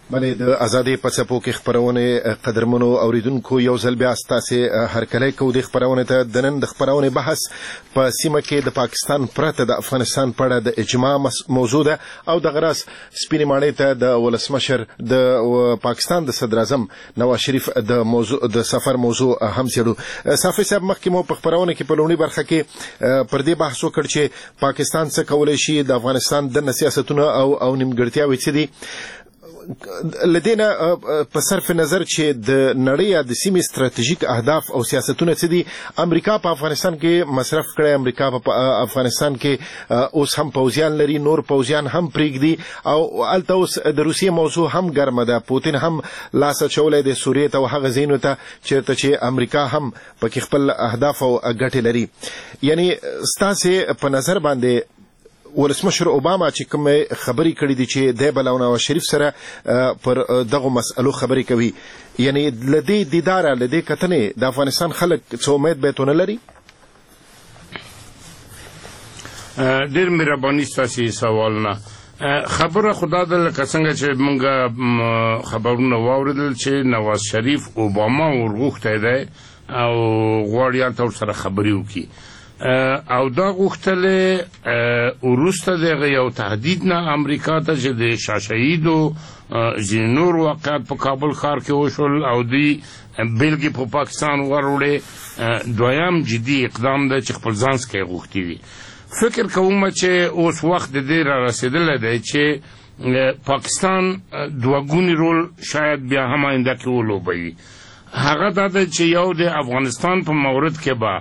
بلې د ازادۍ په څپو کې خپرونې قدرمنو اوریدونکو یو ځل بیا ستاسې هرکلی کوو د خپرونې ته. د نن د خپرونې بحث په سیمه کې د پاکستان پرته د افغانستان په اړه د اجماع موضوع ده او دغه راز سپینې ماڼۍ ته د ولسمشر د پاکستان د صدر اعظم نواز شریف د سفر موضوع هم څېړو. صافي صاحب مخکې مو په خپرونه کې په لومړۍ برخه کې پر دې بحث وکړ چې پاکستان څه کولی شي د افغانستان دننه سیاستونه او نیمګړتیاوې څه دي. لدينا په صرف نظر چې د نړۍ یا د سیمې ستراتیژیک اهداف او سیاستونه څه دي. امریکا په افغانستان کې مصرف کړی، امریکا په افغانستان کې اوس هم پوځیان لري، نور پوځیان هم پرېږدي او هلته اوس د روسیې موضوع هم ګرمه ده. پوتین هم لاس اچولی دی سوریې ته او هغه ځایونو ته چېرته چې امریکا هم پکې خپل اهداف او ګټې لري. یعنې ستاسې په نظر باندې ولسمشر اوباما چې کوم خبرې کړې دي چې دی به له نواز شریف سره پر دغو مسئلو خبرې کوي، یعنې له دې دیداره له دې کتنې د افغانستان خلک څه امید باید ونه لري؟ ډېر مهرباني ستاسې سوالونه. خبره خدا ده لکه څنګه چې موږ خبرونه واورېدل چې نواز شریف اوباما ورغوښتی دی او غواړي هلته ورسره خبرې وکړي او دا غوښتلې وروسته د هغه یو تهدید نه امریکا ته چې د شاه شهید او ځینې نور واقعات په کابل ښار کې وشول او دوی بېلګې په پاکستان وروړې. دویم جدي اقدام دی چې خپل ځان څخه یې غوښتي دي. فکر کوم چې اوس وخت د دې را رسېدلی دی چې پاکستان دوه ګونی رول شاید بیا هم آینده کې ولوبوي. هغه دا دی چې یو د افغانستان په مورد کې به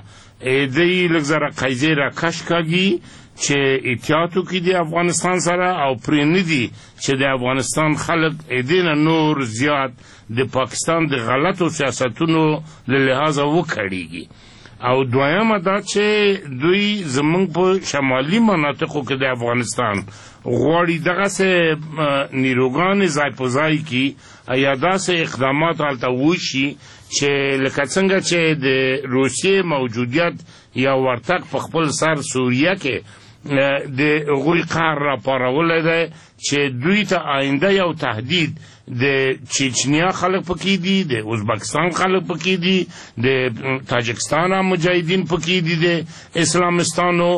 دی لږ زره قیزې را کش کاږي چې احتیاط وکړي د افغانستان سره او پرې نه دي چې د افغانستان خلک دې نه نور زیات د پاکستان د غلطو سیاستونو له لحاظه وکړېږي. او دویمه دا چې دوی زمونږ په شمالي مناطقو کې د افغانستان غواړي دغسې نیروګانې ځای په ځای کړي یا داسې اقدامات هلته وشي چې لکه څنګه چې د روسیې موجودیت یا ورتګ په خپل سر سوریه کې د هغوی قهر راپارولی دی چې دوی ته آینده یو تهدید د چچنیا خلق پکې دي، د ازبکستان خلق پکې دي، د تاجکستان هم مجاهدین پکې دي، د اسلامستانو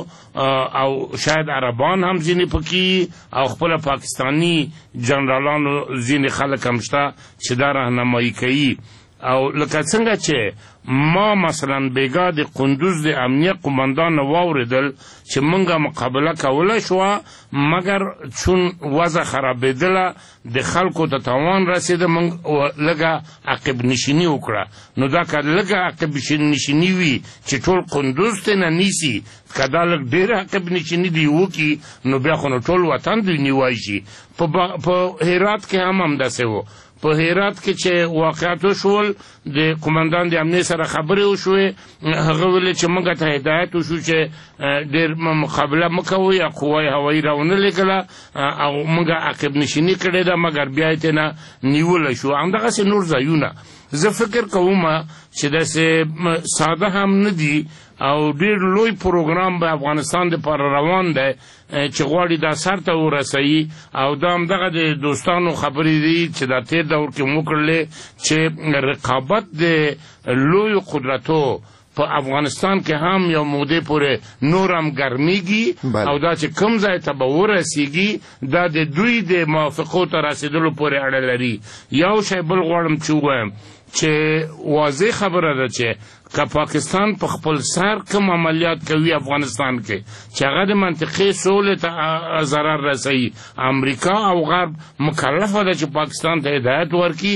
او شاید عربان هم ځینې پکې او خپل پاکستانی جنرالانو ځینې خلق هم شته چې دا راهنمایي کوي. او لکه څنګه چې ما مثلا بیګا د قندوز د امنیه قماندان واورېدل چې موږ مقابله کولی شوه مګر چون وضع خرابېدله د خلکو ته تاوان رسېده موږ لږه عقب نشیني وکړه. نو دا که لږه عقب نشیني وي چې ټول قندوز ته نه نیسي، که دا لږ ډېر عقب نشیني دی وکړي نو بیا خو نو ټول وطن دوی نیوی شي. په هرات کې هم همداسې و. په هرات کې چې واقعات وشول د قماندان د امنیې سره خبرې وشوې، هغه ویلې چې موږ ته هدایت وشو چې ډېر مقابله مه کوئ یا قوه هوایي راونه لېږله او موږ عقب نشیني کړې ده مګر بیا یې ترېنه نیولی شو. همدغسې نور ځایونه زه فکر کوم چې داسې ساده هم نه دي او ډېر لوی پروګرام به افغانستان دپاره روان دی چې غواړي دا سر ته ورسوي. او دا همدغه د دوستانو خبرې دي چې دا تېر دور کې مو کړلې چې رقابت د لویو قدرتو په افغانستان کې هم یو مودې پورې نور هم ګرمیږي او دا چې کوم ځای ته به ورسیږي دا د دوی د موافقو ته رسېدلو پورې اړه لري. یو شی بل غواړم چې ووایم چې واضح خبره ده چې که پاکستان په خپل سر کوم عملیات کوي افغانستان کې چې هغه د منطقې سولې ته ضرر رسوي، امریکا او غرب مکلفه ده چې پاکستان ته هدایت ورکړي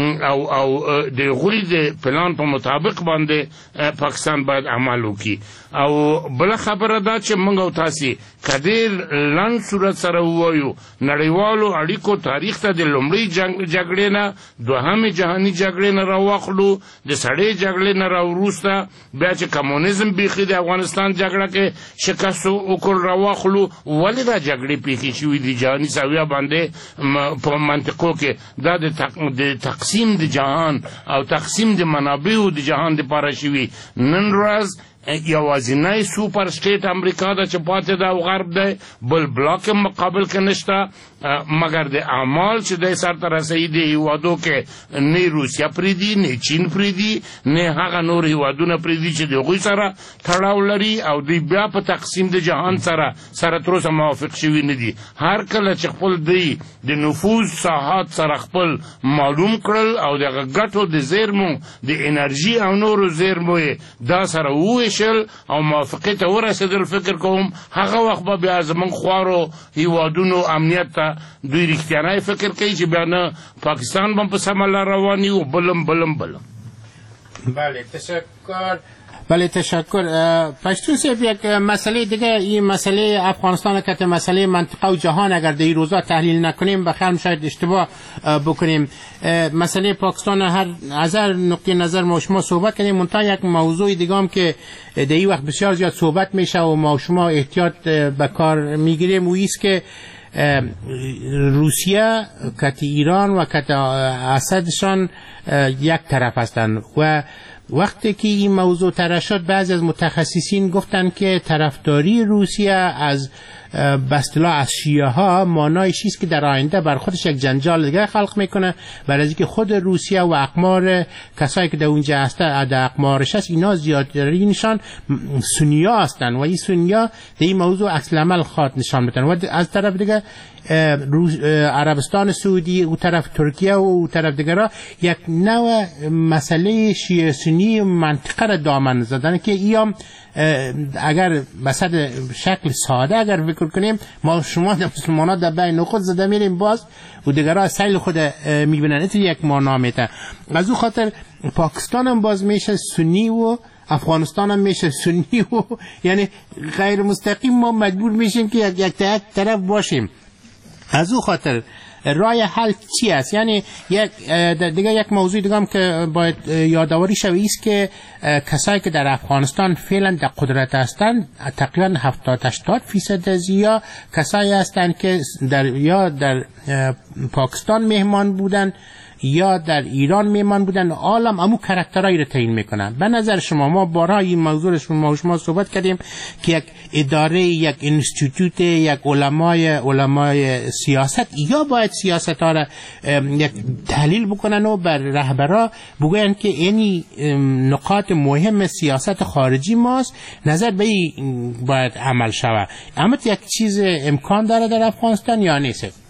او د هغوی د پلان په مطابق باندې پاکستان باید عمل وکړي. او بله خبره ده چې موږ او تاسې که ډېر لنډ صورت سره ووایو نړیوالو اړیکو تاریخ ته د لومړۍ جګړې نه دوهمې جهاني جګړې نه راواخلو، د سړې جګړې نه وروسته بیا چې کمونیزم بیخي د افغانستان جګړه کې شکست وکړ راواخلو. ولې دا جګړې پیښې شوي دي جهاني سویه باندې په منطقو کې؟ دا د تقسیم د جهان او تقسیم د منابعو د جهان دپاره شوي. نن ورځ یوازینی سوپر سټیټ امریکا ده چې پاتې ده او غرب دی، بل بلاک هم مقابل کې نشته. مگر د اعمال چې د سر ته رسېدي د هیوادو کې نه روسیا پریدي نه چین پریدي نه هغه نور هیوادونه پریدي چې دغوی سره تړاو لري او دوی بیا په تقسیم د جهان سره تر اوسه موافق شوي نه دي. هر کله چې خپل دوی د نفوذ ساحات سره خپل معلوم کړل او دغه ګټو د زیرمو د انرژي او نورو زیرمو دا سره وویشل او موافقې ته ورسېدل، فکر کوم هغه وخت به بیا زموږ خوارو هیوادونو امنیت ته دوی رښتیانی فکر کوي چې بیا نه پاکستان به په سمه لار روان وي او بلم. بله تشکر. پشتو صاحب یک مسئله دیگه، این مسئله افغانستان که مسئله منطقه و جهان اگر در این روزا تحلیل نکنیم بخیر شاید اشتباه بکنیم. مسئله پاکستان از هر نقطه نظر ما شما صحبت کنیم، منتها یک موضوع دیگه هم که در این وقت بسیار زیاد صحبت میشه و ما شما احتیاط به کار میگیریم و ایست که روسیه کت ایران و کت اسدشان یک طرف هستند و وقتی که این موضوع طرح شد بعضی از متخصصین گفتن که طرفداری روسیه از به اصطلاح از شیعه ها مانای چیست که در آینده بر خودش یک جنجال دیگه خلق میکنه، برای اینکه خود روسیه و اقمار کسایی که در اونجا هستن در اقمارش هست اینا زیادترینشان سنیا هستن و این سنیا در این موضوع عکس العمل خواهد نشان بدن و از طرف دیگه عربستان سعودی و طرف ترکیه و او طرف دیگه یک نوع مسئله شیعه سنی منطقه را دامن زدن که ایام اگر بسد شکل ساده اگر فکر کنیم ما شما در مسلمان ها در بین خود زده میریم باز و دیگرها سیل خود میبینن ایت یک مانامیته. از او خاطر پاکستان هم باز میشه سنی و افغانستان هم میشه سنی و یعنی غیر مستقیم ما مجبور میشیم که یک طرف باشیم. از او خاطر رای حل چی است؟ یعنی دیگه یک موضوع دیگه هم که باید یادآوری شوی است که کسایی که در افغانستان فعلا در قدرت هستند تقریبا 70-80% از یا کسایی هستند که یا در پاکستان مهمان بودن یا در ایران میمان بودن، عالم امو کاراکترایی رو تعیین میکنن. به نظر شما ما بارها این موضوع رو شما صحبت کردیم که یک اداره، یک انستیتوت، یک علمای سیاست یا باید سیاست ها را یک تحلیل بکنن و بر رهبرا بگوین که اینی نقاط مهم سیاست خارجی ماست، نظر به این باید عمل شود. اما یک چیز امکان داره در افغانستان یا نیست؟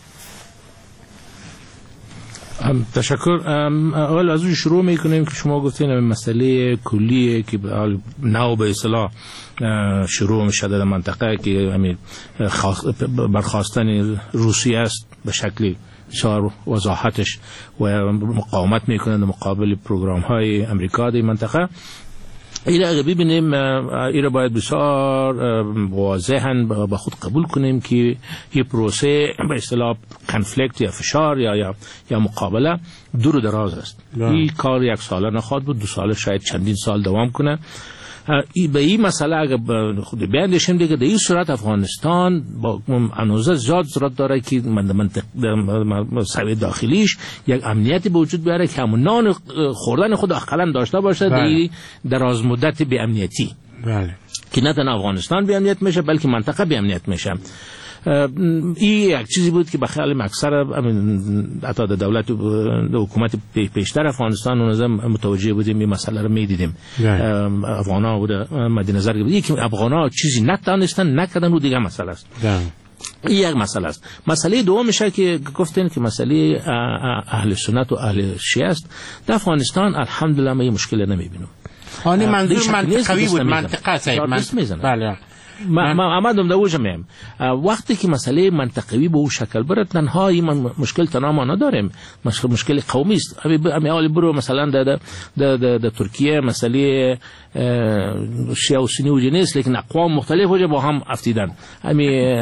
تشکر. اول از اون شروع میکنیم که شما گفتین مسئله کلیه که نو به اصطلاح شروع میشه در منطقه که برخواستن روسیه است به شکلی شعار وضاحتش و مقاومت میکنند مقابل پروگرام های امریکا در منطقه. این اگه ببینیم این باید بسیار واضحاً با خود قبول کنیم که یه پروسه به اصطلاح کنفلیکت یا فشار یا مقابله دور و دراز است. این کار یک ساله نخواهد بود، 2 ساله شاید چندین سال دوام کنه. به این مسئله اگه خود بیاندیشیم دیگه در این صورت افغانستان با انوزه زیاد ضرورت داره که سوی داخلیش یک امنیتی به وجود بیاره که همون نان خوردن خود اقلا داشته باشه در از مدت به امنیتی. بله. که نه تنها افغانستان به امنیت میشه بلکه منطقه به امنیت میشه. این یک چیزی بود که به خیال اکثر حتی دولت و حکومت پیشتر افغانستان و نظام متوجه بودیم این مسئله رو میدیدیم. افغانا بود مد نظر بود یکی افغانا چیزی نتونستن نکردن و دیگه مسئله است. این یک مسئله است. مسئله دوم میشه که گفتین که مسئله اهل سنت و اهل شیعه است. در افغانستان الحمدلله ما این مشکل نمیبینیم. آنی منظور منطقوی بود، منطقه صاحب. بله. ما آمدم در اوجه میم وقتی که مسئله منطقوی به او شکل بره تنها این مشکل تنها ما نداریم، مشکل قومی است. امی اولی برو مثلا در ترکیه مسئله شیعه و سنی و جنیس لیکن اقوام مختلف وجه با هم افتیدن. امی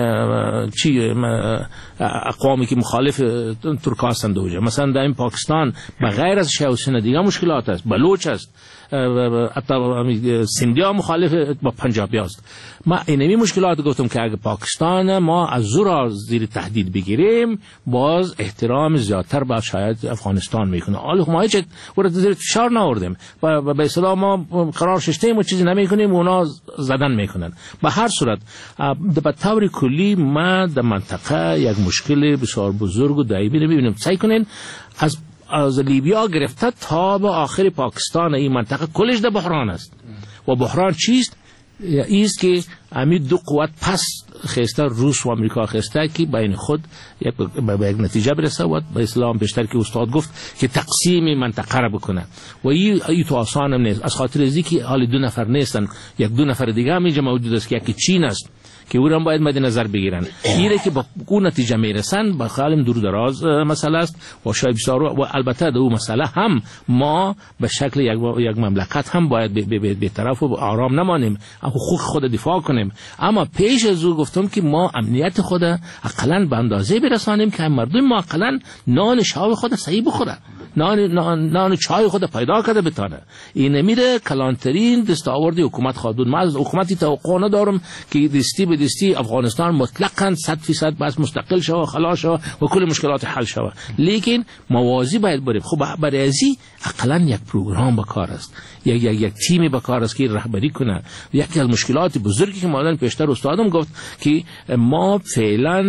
اقوامی که مخالف ترک هستند وجه مثلا در این پاکستان بغیر از شیعه و سنی دیگه مشکلات است، بلوچ است، حتی سندیا مخالف با پنجابی است. ما اینمی مشکلات گفتم که اگه پاکستان ما از زور زیر تهدید بگیریم باز احترام زیادتر با شاید افغانستان میکنه. حالا ما هیچ ورد زیر فشار نآوردیم و به اصطلاح ما قرار ششتیم و چیزی نمیکنیم و اونا زدن میکنن. به هر صورت به طور کلی ما در منطقه یک مشکل بسیار بزرگ و دائمی میبینیم. سعی کنین از لیبیا گرفته تا به آخر پاکستان این منطقه کلش در بحران است. و بحران چیست؟ ایست که همین دو قوت پس خسته روس و امریکا خسته که بین خود به یک نتیجه برسه و به اسلام بیشتر که استاد گفت که تقسیم منطقه را بکنه و این تو آسان هم نیست. از خاطر ازی که حال دو نفر نیستن، یک دو نفر دیگه هم اینجا موجود است که یکی چین است که او را باید مد نظر بگیرن. اینه که با اون نتیجه میرسن با خیلی دور دراز مسئله است و شاید بسیار و البته در اون مسئله هم ما به شکل یک مملکت هم باید به طرف و آرام نمانیم، حقوق خود دفاع کنیم. اما پیش از او گفتم که ما امنیت خود اقلا به اندازه برسانیم که مردم ما اقلا نان شام خود صحیح بخوره، نان چای خود پیدا کرده بتانه. این میره کلانترین دستاورد حکومت خودون. ما از حکومتی توقع ندارم که دستی به دستی افغانستان مطلقاً 100% بس مستقل شوه، خلاص شوه و کل مشکلات حل شوه، لیکن موازی باید بریم. خب برای ازی اقلا یک پروگرام بکار است، یک تیمی بکار است که رهبری کنه. یکی از مشکلات بزرگی که ما پیشتر استادم گفت که ما فعلا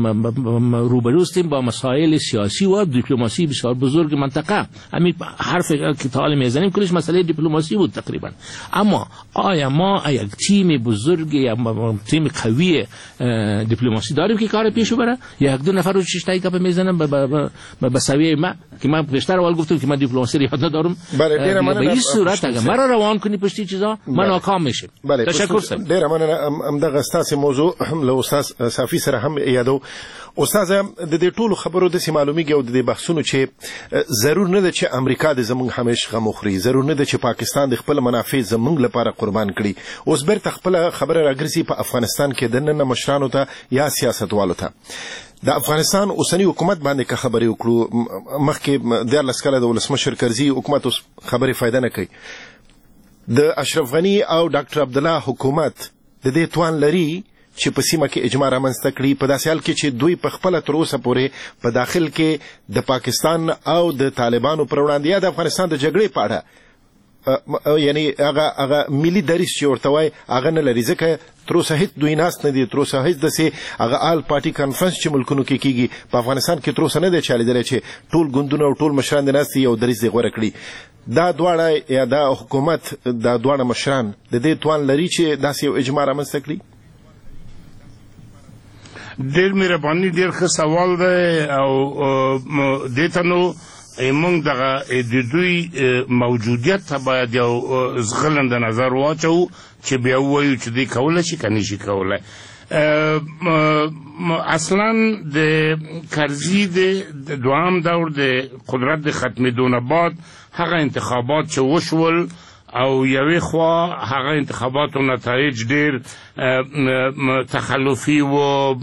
روبرو هستیم با مسائل سیاسی و دیپلماسی بسیار بزرگ منطقه. همین حرف که تعالی میزنیم کلش مسئله دیپلماسی بود تقریبا. اما آیا ما یک تیم بزرگ یا تیم قوی دیپلماسی داریم که کار پیش بره؟ یا یک دو نفر رو چشتایی که میزنن به سویه ما که من بیشتر اول گفتم که من دیپلماسی رو یاد ندارم. به این صورت اگر مرا روان کنی پشتی چیزا من ناکام میشم. تشکر سر. ډیر مننه. همدغه ستاسو موضوع له استاد صافي سره هم یادو. استاد د دې ټولو خبرو د معلومیږي او د دې بحثونو چې ضرور نه ده چې امریکا د زمونږ همیش غم خوري، ضرور نه ده چې پاکستان د خپل منافع زمونږ لپاره قربان کړي. اوس بیرته خپل خبره راګرځي په افغانستان کې د نن مشرانو ته یا سیاستوالو ته. د افغانستان اوسنی حکومت باندې که خبرې وکړو، مخکې 14 کاله د ولسمشر کرزي حکومت اوس خبرې فایده نه کوي. د اشرف غنی او ډاکټر عبدالله حکومت د دې توان لري چې په سیمه کې اجماع رامنځته کړي، په داسې حال کې چې دوی په خپله تر اوسه پورې په داخل کې د پاکستان او د طالبانو پر وړاندې یا د افغانستان د جګړې په اړه یعنی هغه ملي دریځ چې ورته وایي هغه نه لري، ځکه تر اوسه هیڅ دوی ناست نه دي، تر اوسه هیڅ داسې هغه آل پارټي کانفرنس چې ملکونو کې کېږي په افغانستان کې تر اوسه نه دی چا لیدلی چې ټول ګوندونه او ټول مشران دې ناست دي یو دریځ یې غوره کړي. دا دواړه یا دا حکومت دا دواړه مشران د دې توان لري چې داسې یو اجماع رامنځته کړي؟ ډېر مهرباني، ډېر ښه سوال دی او دې ته نو موږ دغه د دوی موجودیت ته باید یو زغلنده نظر واچوو چې بیا ووایو چې دوی کولی شي که نشي کولی. اصلا د کرزي د دوام دور د قدرت د ختمېدو نه بعد هغه انتخابات چې وشول او یوې خوا هغه انتخاباتو نتایج ډېر تخلفي و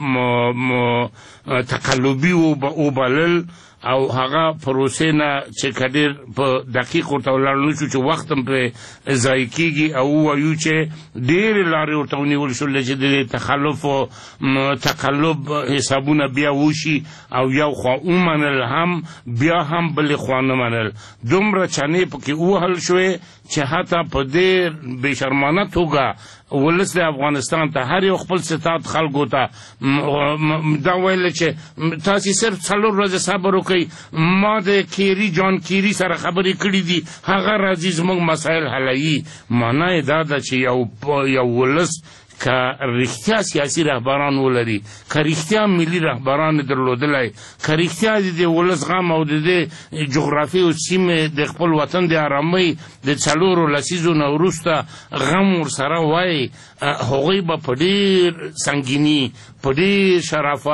تقلبي وبلل او هغه پروسې نه چې کډیر په دقیق ورته ولاړ نشو چې وخت هم پرې ضایع کېږي او ووایو چې ډېرې لارې ورته ونیول شول چې د تخلف او تقلب حسابونه بیا وشي او یو خوا ومنل هم بیا هم بلې خوا نه منل. دومره چنې پکې ووهل شوې چې حتی په ډېر بېشرمانه توګه ولس د افغانستان ته هر یو خپل ستات خلکو ته دا ویل چې تاسې صرف 4 ورځې صبر وکئ، ما د جان کیری سره خبرې کړې دي، هغه راځي زموږ مسایل حلوي. معنا یې دا ده چې یو ولس که رښتیا سیاسي رهبران ولري، که رښتیا ملي رهبران درلودلی، که رښتیا د دې ولس غم او د دې جغرافي او سیمې د خپل وطن د ارامۍ د 4 لسیزو نه وروسته غم ورسره وایي، هغوی به په ډېر سنګیني، په ډېر شرافت،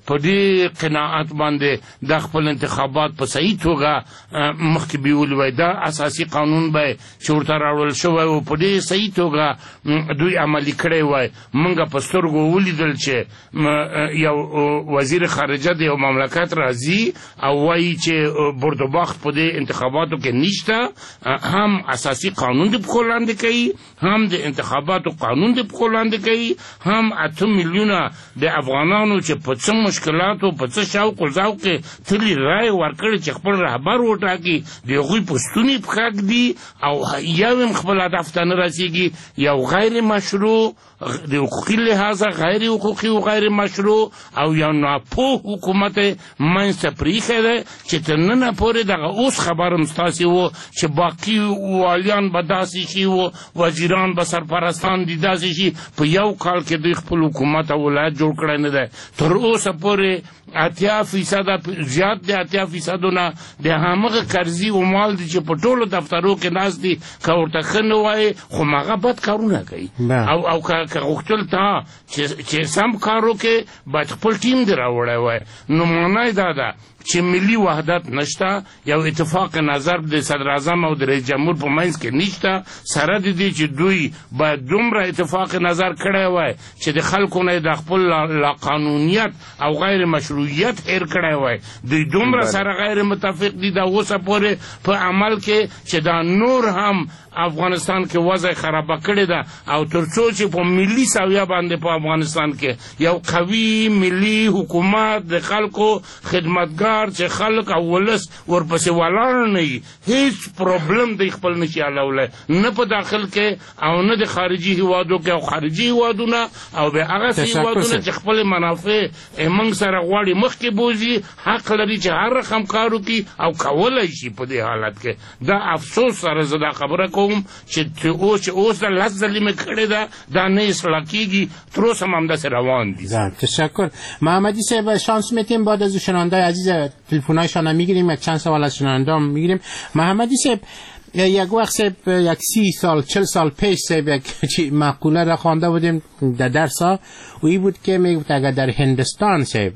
په دې قناعت باندې د خپل انتخابات په صحیح توګه مخکې بیول وای دا اساسي قانون به چې ورته راوړل شوی او په دې صحیح توګه دوی عملي کړی وای. موږ په سترګو ولیدل چې یو وزیر خارجه د یو مملکت راځي او وایي چې بردوباخت په دې انتخاباتو کې نشته، هم اساسي قانون د پښو لاندې کوي، هم د انتخاباتو قانون د پښو لاندې کوي، هم 8 میلیونه د افغانانو چې په څه مشکلاتو په څه شوق او ذوق کې تلي رای ورکړي چې خپل رهبر وټاکي د هغوی په ستوني پښک دي او یو هم خپل هدف ته نه رسېږي. یو غیر مشروع د حقوقي لحاظه غیر حقوقي او غیر مشروع او یو ناپوه حکومت منځته پریښی دی چې تر ننه پورې دغه اوس خبر هم ستاسې و چې باقي والیان به داسې شي و وزیران به سرپرستان دي داسې شي. په یو کال کې دوی خپل حکومت او ولایت جوړ کړی نه دی. تر اوسه پورې 80% زیات د 80% نه د همغه قرضې او مال دي چې په ټولو دفترو کې ناست دي، که ورته ښه نه وایې خو هغه بد کارونه کوي او که غوښتل تا چې سم کار وکړې باید خپل ټیم دې راوړی وای. نو معنی دا ده چې ملي وحدت نشته، یو اتفاق نظر د صدر اعظم او د رئیس جمهور په منځ کې نشته، سره د دې چې دوی باید دومره اتفاق نظر کړی وای چې د خلکو نه د خپل لاقانونیت او غیر مشروعیت هیر کړی وای. دوی دومره سره غیر متفق دي د اوسه پورې په عمل کې چې دا نور هم افغانستان کې وضع خرابه کړې ده او تر څو چې په ملي سویه باندې په افغانستان کې یو قوي ملي حکومت د خلکو خدمتګار چې خلک او ولس ورپسې ولاړ نه وي، هیڅ پروبلم دی خپل نشي حلولی، نه په داخل کې او نه د خارجي هیوادو کې او خارجي هیوادونه او به هغسې هیوادونه چې خپل منافع موږ سره غواړي مخکې بوځي، حق لري چې هر رقم کار وکړي او کولی شي. په دې حالت کې دا افسوس سره زه دا خبره کوم چې اوس د 10 ځلې مې کړې ده دا نه اصلاح کېږي، تر اوسه هم همداسې روان دي. تشکر. محمدی صاحب شانس میتیم بعد از شنونده عزیز تلفن‌هایشان هم میگیریم، یک چند سوال از شنونده هم میگیریم. محمدی صاحب یک وقت صاحب یک 30 سال 40 سال پیش صاحب یک مقوله را خوانده بودیم در درس‌ها و این بود که میگفت اگر در هندوستان صاحب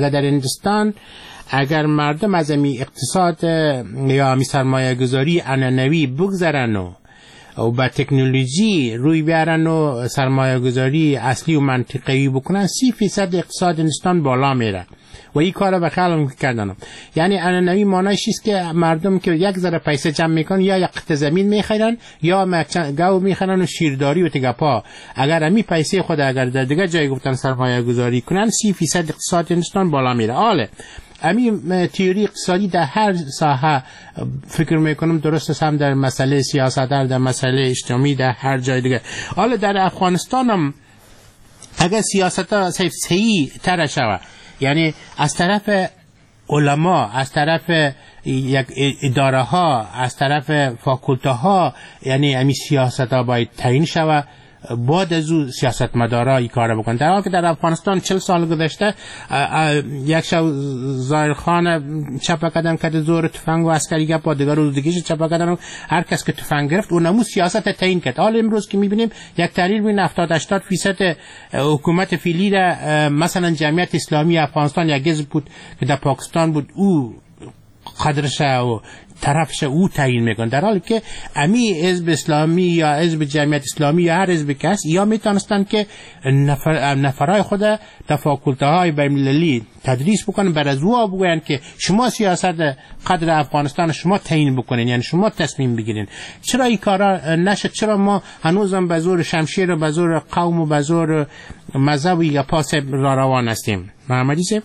اگر مردم از اقتصاد یا سرمایه گذاری عنعنوی بگذرن و با تکنولوژی روی بیارن و سرمایه گذاری اصلی و منطقی بکنن 30% اقتصاد هندوستان بالا میره و این کار به خلق کردن. یعنی عنعنوی معنیش است که مردم که یک ذره پیسه جمع میکنن یا یک قطعه زمین میخرن یا گاو میخرن و شیرداری و تگپا. اگر امی پیسه خود اگر در دیگه جای گفتن سرمایه گذاری کنن 30% اقتصاد هندوستان بالا میره. حالا امی تئوری اقتصادی در هر ساحه فکر میکنم درست است، هم در مسئله سیاست، در مسئله اجتماعی، در هر جای دیگه. حالا در افغانستان هم اگر سیاست ها صحیح تر شود، یعنی از طرف علما، از طرف یک اداره ها، از طرف فاکولته ها، یعنی امی سیاست ها باید تعیین شود، بعد از او سیاستمدارا این کار بکنن. در حالی که در افغانستان 40 سال گذشته یک شب ظاهر خان چپا کردن که زور تفنگ و عسکری گپ، دیگر روز دیگه چپا کردن و هر کس که تفنگ گرفت اون نمو سیاست تعیین کرد. حالا امروز که میبینیم یک تحلیل بین 70-80% حکومت فعلی را مثلا جمعیت اسلامی افغانستان یک حزب بود که در پاکستان بود او قدرش و طرفش او تعیین میکنه، در حالی که امی حزب اسلامی یا حزب جمعیت اسلامی یا هر حزب کس یا میتونستن که نفرای خود در فاکولته های بین‌المللی تدریس بکنن، بر از او بگوین که شما سیاست قدر افغانستان شما تعیین بکنین، یعنی شما تصمیم بگیرین. چرا این کارا نشد؟ چرا ما هنوزم به زور شمشیر و به زور قوم و به زور مذهب یا پاس را روان هستیم؟ محمدی صاحب.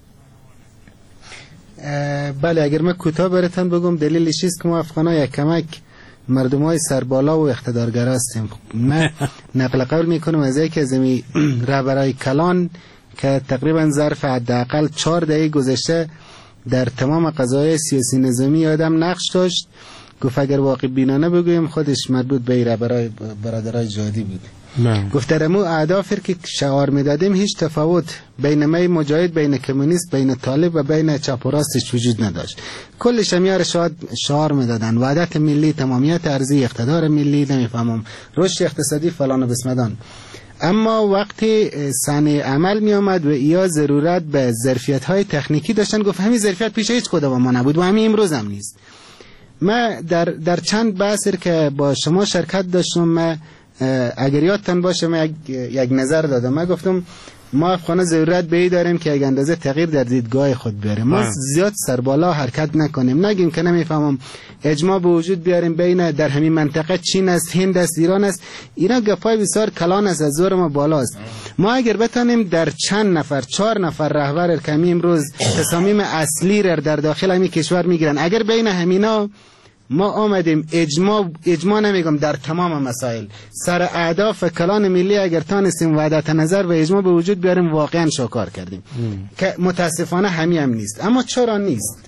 بله، اگر من کوتاه براتون بگم دلیلش است که ما افغان‌ها یک کمک مردمای سربالا و اقتدارگر هستیم. من نقل قول میکنم از یکی از این رهبرای کلان که تقریبا ظرف حداقل 4 دقیقه گذشته در تمام قضایای سیاسی نظامی آدم نقش داشت، گفت اگر واقع بینانه بگویم خودش مربوط به رهبرای برادرای جهادی بود. گفت در امو اهدافی که شعار میدادیم هیچ تفاوت بین می مجاهد، بین کمونیست، بین طالب و بین چپ و راستش وجود نداشت. کل شمیار شعار میدادن وحدت ملی، تمامیت ارضی، اقتدار ملی، نمیفهمم رشد اقتصادی فلان و بسمدان. اما وقتی صحنه عمل می آمد و یا ضرورت به ظرفیت های تکنیکی داشتن، گفت همین ظرفیت پیش هیچ کدوم ما نبود و همین امروز هم نیست. من در چند بحثی که با شما شرکت داشتم، من اگر یادتان باشه من یک نظر دادم. من گفتم ما افغان ضرورت به این داریم که یک اندازه تغییر در دیدگاه خود بیاریم. ما زیاد سربالا حرکت نکنیم، نگیم که نمیفهمم اجماع به وجود بیاریم بین در همین منطقه چین است، هند است، ایران است. اینا گپای بسیار کلان است، از زور ما بالاست. ما اگر بتانیم در چند نفر 4 نفر رهبر کمی امروز تصامیم اصلی را در داخل همین کشور میگیرن، اگر بین همینا ما آمدیم اجماع نمیگم در تمام مسائل سر اهداف کلان ملی اگر تانستیم وحدت نظر و اجماع به وجود بیاریم، واقعا شاکار کردیم که متاسفانه هم نیست. اما چرا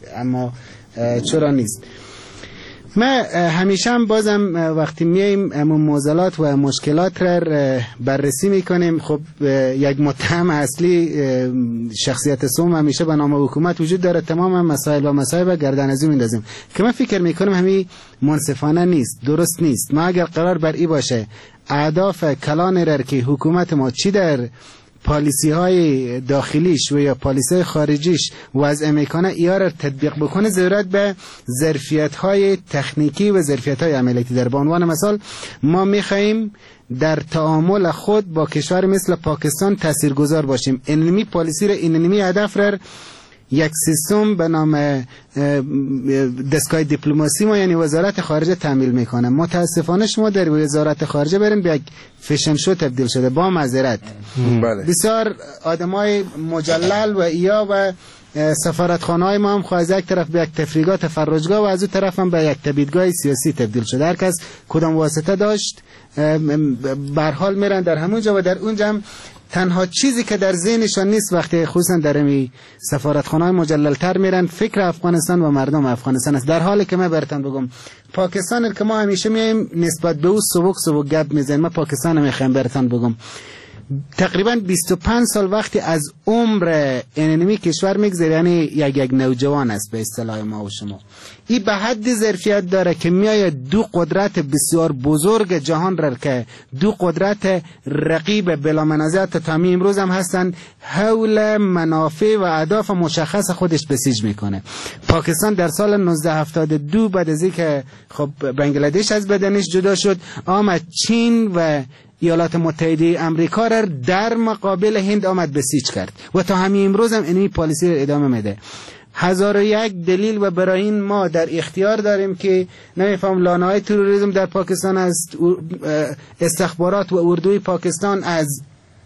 نیست؟ ما همیشه هم بازم وقتی میایم معضلات و مشکلات را بررسی میکنیم، خب یک متهم اصلی شخصیت سوم همیشه به نام حکومت وجود داره، تمام مسائل و مصائب گردنزی میندازیم که من فکر میکنم همین منصفانه نیست، درست نیست. ما اگر قرار بر این باشه اهداف کلان را که حکومت ما چی در پالیسی های داخلیش و یا پالیسی های خارجیش وضع میکنه اینا را تطبیق بکنه، ضرورت به ظرفیت های تکنیکی و ظرفیت های عملیاتی در به عنوان مثال ما میخواهیم در تعامل خود با کشور مثل پاکستان تاثیرگذار باشیم. اینمی پالیسی را، اینمی هدف را یک سیستم به نام دستگاه دیپلماسی ما یعنی وزارت خارجه تعمیل میکنه. متاسفانه شما در وزارت خارجه برین به یک فشن شو تبدیل شده، با معذرت. بسیار آدمای مجلل و یا و سفارتخانه‌های ما هم خواهد یک طرف به یک تفریحگاه تفرجگاه و از اون طرف هم به یک تبعیدگاه سیاسی تبدیل شده. هر کس کدام واسطه داشت به هر حال میرن در همونجا و در اونجا هم تنها چیزی که در ذهنشان نیست وقتی خصوصا در می سفارتخانه‌های مجلل‌تر میرن فکر افغانستان و مردم افغانستان است. در حالی که من براتون بگم پاکستان که ما همیشه میایم نسبت به او سبک گپ میزنیم، ما پاکستان میخوایم براتون بگم تقریبا 25 سال وقتی از عمر اینمی کشور میگذره، یعنی یک نوجوان است به اصطلاح ما و شما. این به حد ظرفیت داره که میآید دو قدرت بسیار بزرگ جهان را که دو قدرت رقیب بلا منازعه تا امروز هم هستن حول منافع و اهداف مشخص خودش بسیج میکنه. پاکستان در سال 1972 بعد از اینکه خب بنگلادش از بدنش جدا شد آمد چین و ایالات متحده امریکا را در مقابل هند آمد بسیج کرد و تا همین امروز هم این پالیسی را ادامه میده. 1001 دلیل و برای این ما در اختیار داریم که نمیفهم لانه‌های تروریسم در پاکستان است، استخبارات و اردوی پاکستان از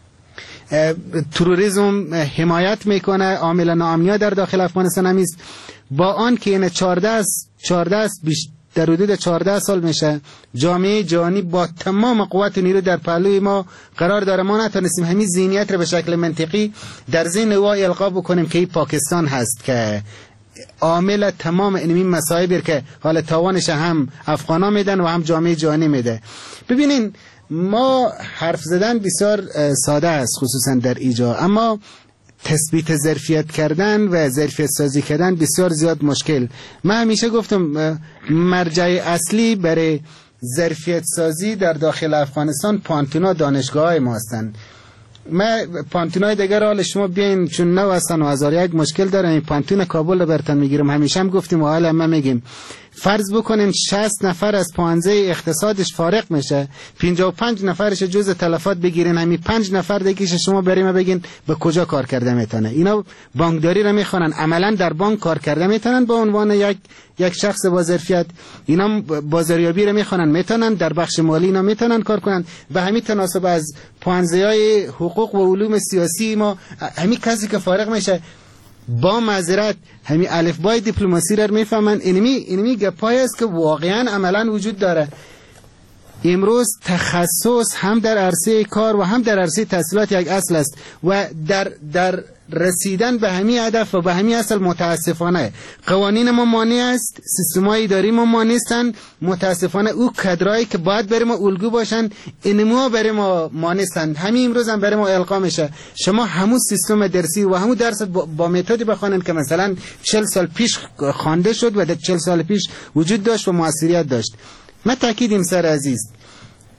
تروریسم حمایت میکنه، عامل ناامنی در داخل افغانستان هم است. با آن که این 14 در حدود 14 سال میشه جامعه جهانی با تمام قوت نیرو در پهلوی ما قرار داره، ما نتونستیم همین ذهنیت رو به شکل منطقی در ذهن او القا بکنیم که این پاکستان هست که عامل تمام این مصائب که حال تاوانش هم افغانا میدن و هم جامعه جهانی میده. ببینین ما حرف زدن بسیار ساده است خصوصا در ایجا، اما تثبیت ظرفیت کردن و ظرفیت سازی کردن بسیار زیاد مشکل. من همیشه گفتم مرجع اصلی برای ظرفیت سازی در داخل افغانستان پانتونا دانشگاه‌های ما هستند. من پانتونای دیگر حال شما بیاین چون نو هستن و 1001 مشکل دارن، این پانتون کابل رو براتون میگیرم. همیشه هم گفتیم و حالا ما میگیم فرض بکنین 60 نفر از پانزه اقتصادش فارغ میشه، 55 نفرش جز تلفات بگیرین، همین 5 نفر دیگه شما بریم بگین به کجا کار کرده میتونه. اینا بانکداری رو میخوانن، عملا در بانک کار کرده میتونن به عنوان یک شخص با ظرفیت. اینا بازاریابی رو میخوانن، میتونن در بخش مالی اینا میتونن کار کنن. به همین تناسب از پانزه‌های حقوق و علوم سیاسی ما همین کسی که فارغ میشه با معذرت همین الفبای دیپلماسی را میفهمن. اینمی گپایی است که واقعا عملا وجود داره. امروز تخصص هم در عرصه کار و هم در عرصه تحصیلات یک اصل است و در رسیدن به همین هدف و به همین اصل متاسفانه قوانین ما مانع است، سیستم‌های اداری ما مانع هستند. متاسفانه او کادرایی که باید برای ما الگو باشن اینمو برای ما مانع هستند. همین امروز هم برای ما القا میشه شما همون سیستم درسی و همون درس با متدی بخوانن که مثلا 40 سال پیش خوانده شد و در 40 سال پیش وجود داشت و موثریت داشت. من تاکیدیم سر عزیز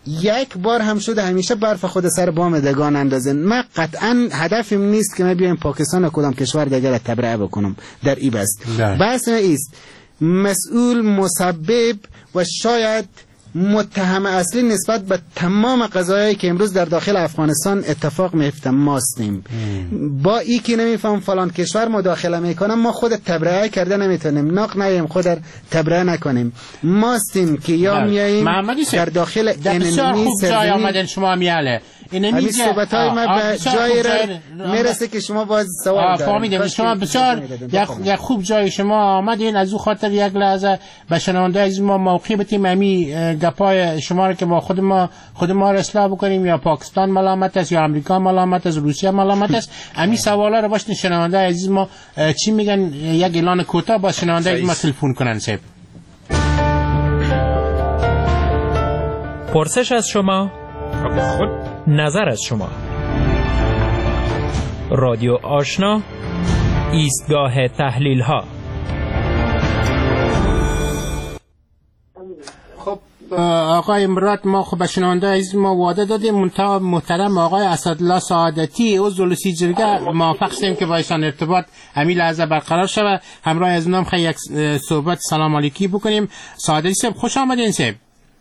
یک بار هم شده همیشه برف خود سر بام دگان اندازن. من قطعا هدفم نیست که من بیایم پاکستان و کدام کشور دیگر تبرئه بکنم در این بحث ایست مسئول مسبب و شاید متهم اصلی نسبت به تمام قضایایی که امروز در داخل افغانستان اتفاق میفته ماستیم. با ای که نمیفهم فلان کشور مداخله میکنم، ما خود تبرئه کرده نمیتونیم، ناق نیم خود تبرئه نکنیم. ماستیم که یا میاییم در داخل انمی جای آمدن شما میاله همین صحبت های ما به جای میرسه که شما باز سوال دارید. شما بسیار یک خوب جای شما آمدین. از او خاطر یک لحظه به شنونده از ما موقع بتیم امی گپای شما رو که با خود ما رو اصلاح بکنیم، یا پاکستان ملامت است یا امریکا ملامت است، روسیه ملامت است. امی سوالا رو باشین شنونده عزیز ما چی میگن. یک اعلان کوتاه با شنونده عزیز ما تلفن کنن. صاحب پرسش از شما، نظر از شما. رادیو آشنا، ایستگاه تحلیل ها. خب آقای مراد، ما خب به شنونده عزیز ما وعده دادیم. محترم آقای اسدالله سعادتی عضو جلسه جرگه موافق هستیم که با ایشان ارتباط همین لحظه برقرار شود. همراه از اونم خیلی یک صحبت سلام علیکی بکنیم. سعادتی صاحب خوش آمدین. صاحب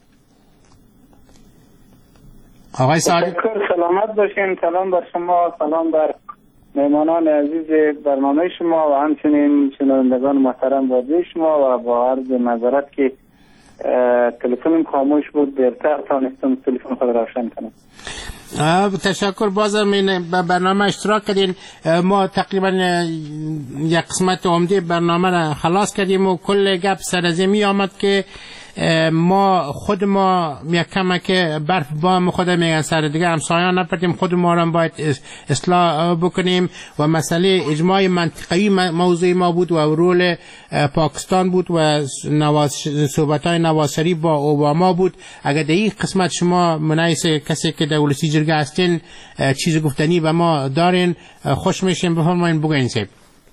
آقای سعادتی سلامت باشین. سلام بر شما، سلام بر مهمانان عزیز برنامه شما و همچنین شنوندگان محترم رادیو شما. و با عرض معذرت که تلفنم خاموش بود، دیرتر تانستم تلفن خود روشن کنم. تشکر. بازم به برنامه اشتراک کردین. ما تقریبا یک قسمت عمده برنامه را خلاص کردیم و کل گپ سر از می آمد که خود ما کمه که برف بام خود میگن سر دیگه همسایان نپرتیم، خود ما را باید اصلاح بکنیم. و مسئله اجماع منطقه‌ای موضوع ما بود و رول پاکستان بود و صحبت‌های نواز شریف با اوباما بود. اگر در این قسمت شما منایس کسی که دولتی جرگه هستین چیز گفتنی به ما دارین، خوش میشیم بفرمایین بگوین. صاحب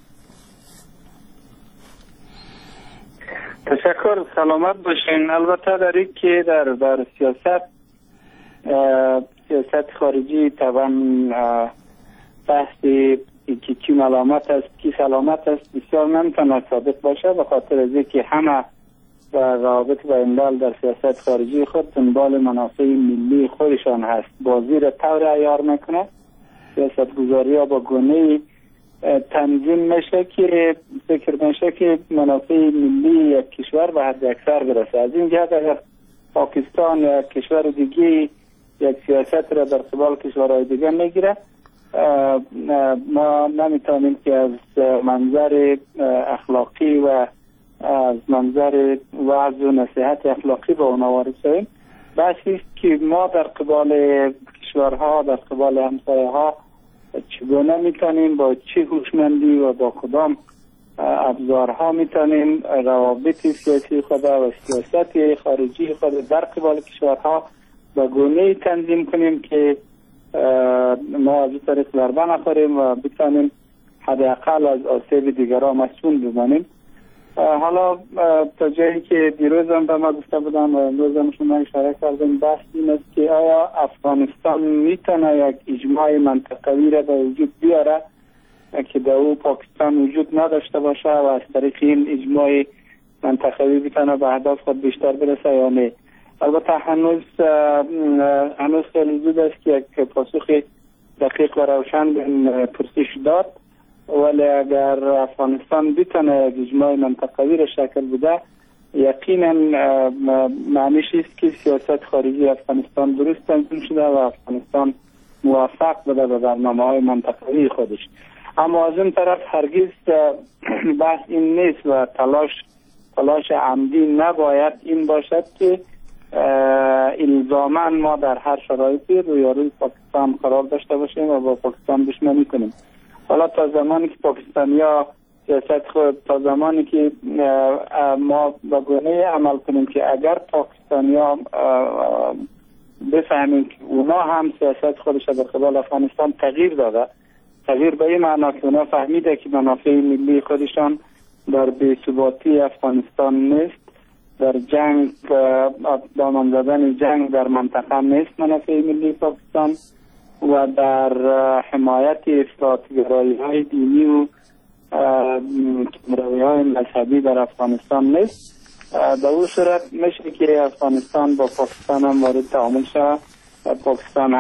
تشکر. سلامت باشین. البته در این که در سیاست خارجی طبعا بحثی که کی ملامت است کی سلامت است بسیار نمیتونه ثابت باشه، به خاطر از اینکه همه در روابط بین الملل در سیاست خارجی خود دنبال منافع ملی خودشان هست. بازی را طور عیار میکنه، سیاست گذاری ها با گونه تنظیم میشه که فکر میشه که منافع ملی یک کشور به حد اکثر برسه. از این جهت اگر پاکستان یا کشور دیگه یک سیاست را در قبال کشورهای دیگه میگیره، ما نمیتونیم که از منظر اخلاقی و از منظر وعظ و نصیحت اخلاقی به اونا وارد شویم. بحثی است که ما در قبال کشورها، در قبال همسایه ها چگونه میتونیم با چه هوشمندی و با کدام ابزارها میتونیم روابط سیاسی خود و سیاست خارجی خود در قبال کشورها به گونه‌ای تنظیم کنیم که ما از این طریق ضربه نخوریم و بتونیم حداقل از آسیب دیگران مسئول بمانیم. حالا تا جایی که دیروز هم به ما گفته بودم و امروز هم شما اشاره کردیم، بحث این است که آیا افغانستان میتونه یک اجماع منطقوی را به وجود بیاره که در او پاکستان وجود نداشته باشه و از طریق این اجماع منطقوی بتونه به هدف خود بیشتر برسه یا نه. البته هنوز خیلی زود است که یک پاسخ دقیق و روشن به پرسش داد، ولی اگر افغانستان بتونه اجماع منطقوی را شکل بده، یقینا معنیش است که سیاست خارجی افغانستان درست تنظیم شده و افغانستان موفق بوده به برنامه‌های منطقوی خودش. اما از این طرف هرگز بحث این نیست و تلاش عمدی نباید این باشد که الزاما ما در هر شرایطی روی پاکستان قرار داشته باشیم و با پاکستان دشمنی کنیم. حالا تا زمانی که پاکستانیا سیاست خود، تا زمانی که ما به گونه عمل کنیم که اگر پاکستانیا بفهمیم که اونا هم سیاست خودش در قبال افغانستان تغییر داده، تغییر به این معنا که اونا فهمیده که منافع ملی خودشان در بی‌ثباتی افغانستان نیست، در جنگ دامن زدن جنگ در منطقه نیست منافع ملی پاکستان و در حمایت افراط‌گرایی های دینی و روی های مذهبی در افغانستان نیست. در اون صورت میشه که افغانستان با پاکستان هم وارد تعامل شود. پاکستان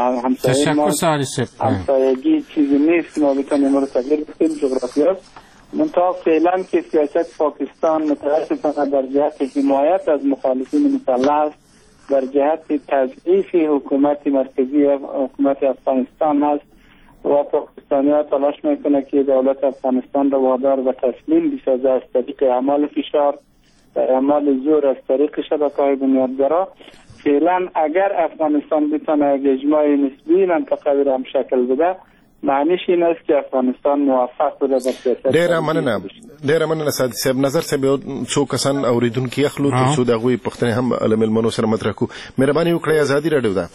همسایگی چیزی نیست که ما بتونیم رو تغییر بکنیم، جغرافی است. منتها فعلا که سیاست پاکستان متاسفانه در جهت حمایت از مخالفین مسلح است، در جهت تضعیف حکومت مرکزی حکومت افغانستان است و پاکستانی ها تلاش میکنه که دولت افغانستان را وادار به تسلیم بسازه از طریق اعمال فشار، اعمال زور، از طریق شبکه‌های بنیادگرا. فعلا اگر افغانستان بتونه یک اجماع نسبی منطقه را هم شکل بده، معنیش این است که افغانستان موفق بوده به سیاست. ډیره مننه سعد صاحب. نظر صاحب څو کسان اوریدونکي اخلو تر څو دغه پښتنه هم علم المنو سره مطرح کو. مهرباني وکړئ ازادي راډیو ده.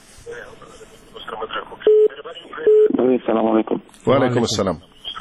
السلام علیکم. وعلیکم السلام.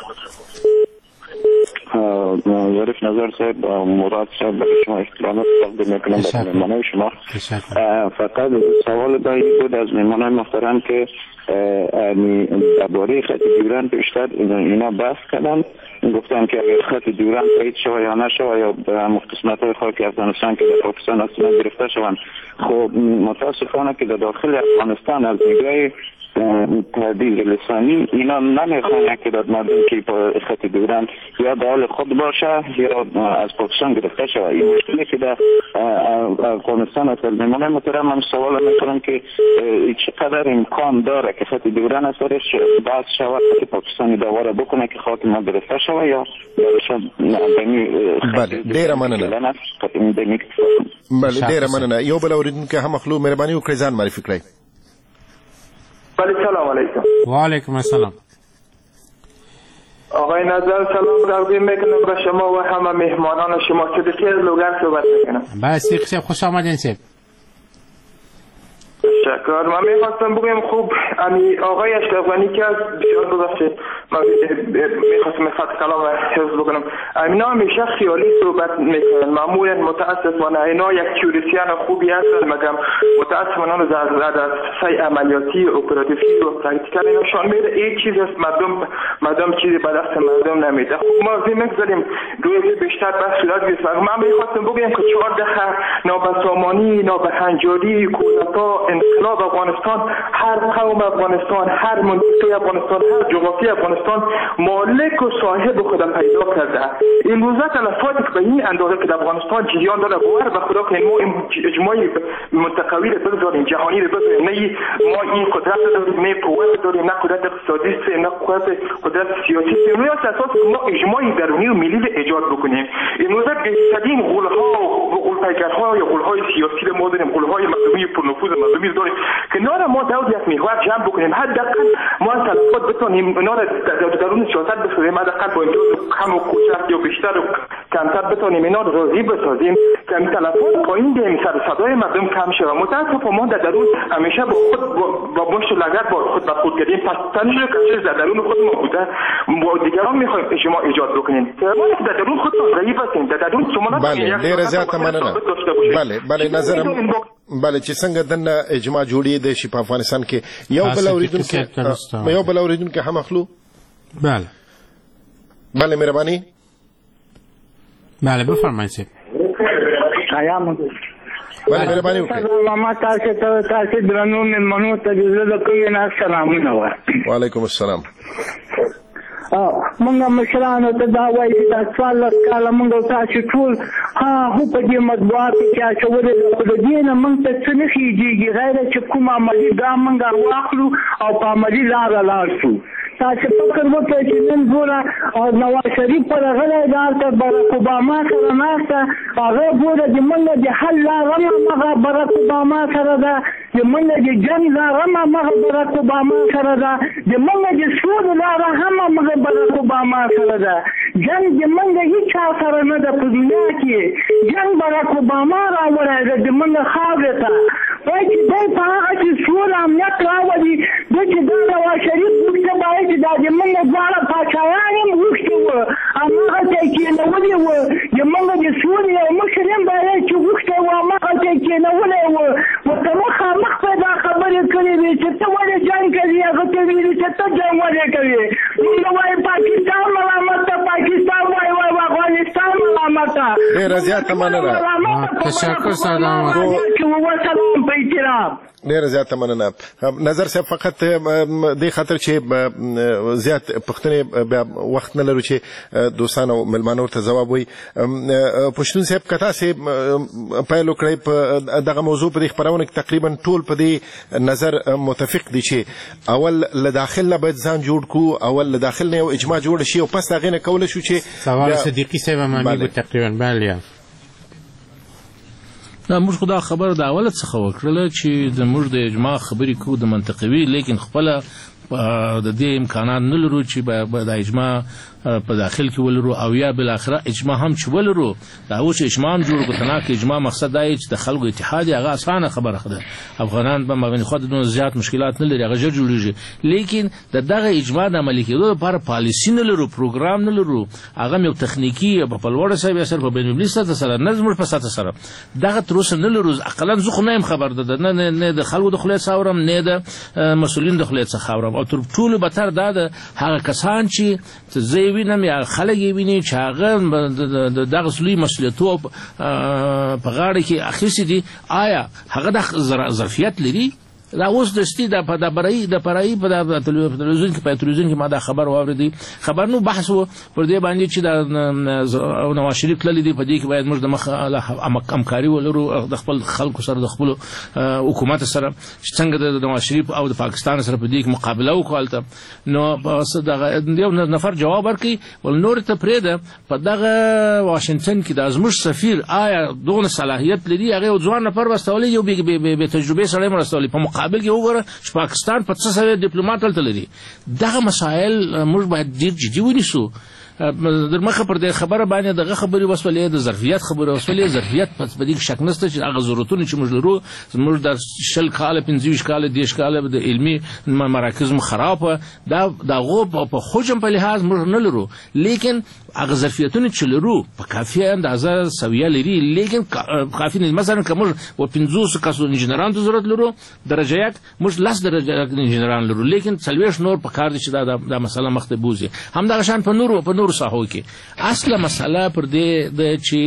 ظریف نظر صاحب، مراد صاحب، برای شما احترامات تقدیم میکنم به مهمانان شما. فقط سوال دایی بود از مهمانان محترم که درباره خط دیورند بیشتر اینا بحث کردن، گفتن که اگر خط دیورند تایید شود یا نشود یا قسمت‌های خاک افغانستان که در پاکستان هستند گرفته شوند. خب متاسفانه که در داخل افغانستان از نگاه تعدیل لسانی اینا نمیخوان که داد مردم که خط دیورند یا به حال خود باشه یا از پاکستان گرفته شود. این مشکلی که در افغانستان است. مهمانان محترم هم سوال میکنم که چقدر امکان داره که خط دیورند از درش بحث شود که پاکستانی دوباره بکنه که خاک ما گرفته شود یا بله ډیره مننه. بله ډیره مننه. یو بل اوریدونکو هم خپل مهرباني وکړئ ځان معرفي کړئ. بله سلام علیکم. و علیکم السلام. آقای نظر سلام تقدیم میکنم به شما و همه مهمانان شما. صدیقی از لوگر صحبت میکنم. بله صدیقی صاحب خوش آمدین صاحب. تشکر. من میخواستم بگم خوب آقای اشرف‌غنی که از بسیار ببخشید من میخواستم خط کلام حفظ بکنم. اینا همیشه خیالی صحبت میکنن، معمولا متاسفانه اینا یک تئوریسین خوبی هستن مگر متاسفانه از سعی عملیاتی اپراتیوی و پرکتیکال نشان میده این چیز است مردم چیزی به دست مردم نمیده. خب ما میگذاریم روی بیشتر بحث صورت بگیره. من میخواستم بگم که 14 نابسامانی، نابهنجاری، کودتا، انقلاب افغانستان، هر قوم افغانستان، هر منطقه افغانستان، هر جغرافی افغانستان مالک و صاحب خود پیدا کرده. این روزا تلفاتی که به این اندازه که در افغانستان جریان داره باور به خدا که ما این اجماعی منطقوی رو بذاریم، جهانی رو بذاریم، نه ما این قدرت داریم، نه قوت داریم، نه قدرت اقتصادی است، نه قدرت سیاسی است. روی اساس که ما اجماعی درونی و ملی رو ایجاد بکنیم. این روزا بهترین غول‌ها و غول‌پیکرها یا غول‌های سیاسی رو ما داریم، غول‌های مردمی پرنفوذ مردمی داریم که ناره ما داود یک محور جمع بکنیم. حداقل ما تلفات بتونیم ناره درون سیاست بسازیم، حداقل با اینجا کم و کوچک یا بیشتر و کمتر بتونیم اینا رو راضی بسازیم که این تلفات پایین دیم، سر صدای مردم کم شود. متاسفانه ما در درون همیشه با خود با مشت لگد با خود برخورد کردیم. پس تنش کشش در درون خود ما بوده، با دیگران میخوایم اجماع ایجاد بکنیم. ما در درون خود ضعیف هستیم، در درون شما بله ډیره زیاته مننه. بله نظرم بله چې څنګه دنه اجماع جوړې د شي په افغانستان کې یو بل اوریدونکو هم اخلو. بله مهرباني. بله بفرمایئ صاحب. بله مهرباني وکړئ. ما تاسو درنو مېلمنو ته د زړه کوي نه سلامونه وایي. وعلیکم السلام. مونږ مشرانو ته دا وایي چې دا 14 کاله مونږ تاسو ټول هو په دې مطبوعاتو کې اچولې خو د دې نه مونږ ته څه نه ښېږي غیر چې کوم عملي ګام مونږ واخلو او په عملي لاره لاړ شو. تاسو فکر وکړئ چې نن ګوره نواز شریف پر غلی دی، هلته باراک اوباما سره ناسته، هغه ګوره د مونږ د حل لاره هم همغه باراک اوباما سره ده، د مونږ د جنګ لاره هم همغه باراک اوباما سره ده، د مونږ د سولې لاره هم همغه باراک اوباما سره ده، جنگ د موږ هیڅ چا سره نه ده په دنیا کې. جنگ باراک اوباما راوړی ده د موږ خاورې ته. وایي چې دی په هغه چې سوله امنیت راولي دی چې دا نواز شریف غوښته باید چې دا د موږ دواړه پاچایان هم غوښتي وو هماغلته یې کېنولي وو. د موږ د سولې یو مشر هم باید چې غوښتی وو هماغلته یې کېنولی وو. ورته مخامخ به دا خبرې کړې وې چې ته ولې جنګ کوې هغه ته ویلي چې ته جنګ ولې کوې. موږ وایو پاکستان ملامت ده پاکستان وایو افغانستان ملامت ده. ډېره زیاته مننه. تشکر سلام په احترام. ډېره زیاته مننه. نظر صاحب فقط دې خاطر چې زیات پښتنې بیا وخت نه لرو چې دوستانو ملمانو ته ځواب وي. پښتون صاحب که تاسې پیل وکړئ په دغه موضوع په دې خپرونه کې تقریبا ټول په دې نظر متفق دي چې اول له داخل نه باید ځان جوړ کړو، اول له داخل نه یو اجماع جوړ شي او پس د هغې نه کولی شو چې سوال صدیقي صاحب امامي بود تقریبا. بله موږ خو دا خبر د اول څخه وکړله چې موږ د اجماع خبرې کوو د منطقوي، لیکن خپله د دې امکانات نه لرو چې د اجماع په داخل کې ولرو او یا بل اخره اجماع هم چې ولرو. دا اوس اجماع هم جوړ کړو نه کې اجماع مقصد دا چې د خلکو اتحاد هغه اسانه خبره ده. افغانان په مابین خو د زیات مشکلات نه لري، هغه ژر جوړیږي، لیکن دغه اجماع د عملي کېدو لپاره پالیسي نه لرو، پروګرام نه لرو. هغه یو تخنیکی په لوړه سره سره په بین المللي سطح سره نه زموږ په سطح سره دغه تر اوسه نه لرو. اقلا زه خو نه یم خبر ده نه د خلکو د خولې څخه اورم نه د مسؤلین د خولې څخه اورم. او تر ټولو بدتر دا د هغه کسان چې زه یې وینم یا خلک یې ویني چې هغه دغه لوی مسؤلیتوب په غاړه کې اخیستي دي، آیا هغه د ظرفیت لري؟ دا اوس دستی د پرای په تلویزیون کې ما دا خبر واوریدي. خبر نو بحث پر دې باندې چې د نواز شریف تللی دی، په دې کې باید موږ د همکاري ولرو د خپل خلکو سره، د خپل حکومت سره، څنګه د نواز شریف او د پاکستان سره په دې کې مقابله وکړه. نو یو نفر جواب ورکړي ول نور ته پرېږده په دغه واشنگټن کې د زموږ سفیر آیا دغه صلاحیت لري؟ هغه ځوان نفر واستولی، یو به تجربه سره مرستولی. په مقابل کې وګوره چې پاکستان په څه سره ډیپلوماټ هلته لري. دغه مسایل موږ باید ډېر جدي ونیسو. در مخه پر دې خبره باندې دغه خبرې وسولې د ظرفیت خبره وسولې. ظرفیت په دې کې شک نشته چې هغه ضرورتونه چې موږ لرو، موږ د 20 کال 25 کال 10 کال د علمي مراکز خراب دا غو په حجم په لحاظ موږ نه لرو، لیکن هغه ظرفیتونه چې لرو په کافي اندازه سویه لري، لیکن کافي نه. مثلا کوم و 50 کسو انجنیرانو ته ضرورت لرو، درجه یک موږ 10 درجه انجنیران لرو، لیکن 40 نور په کار دي چې دا مسله مخ ته بوزي. هم دا شان په نور ساحو کې اصله مسله پر دې د چې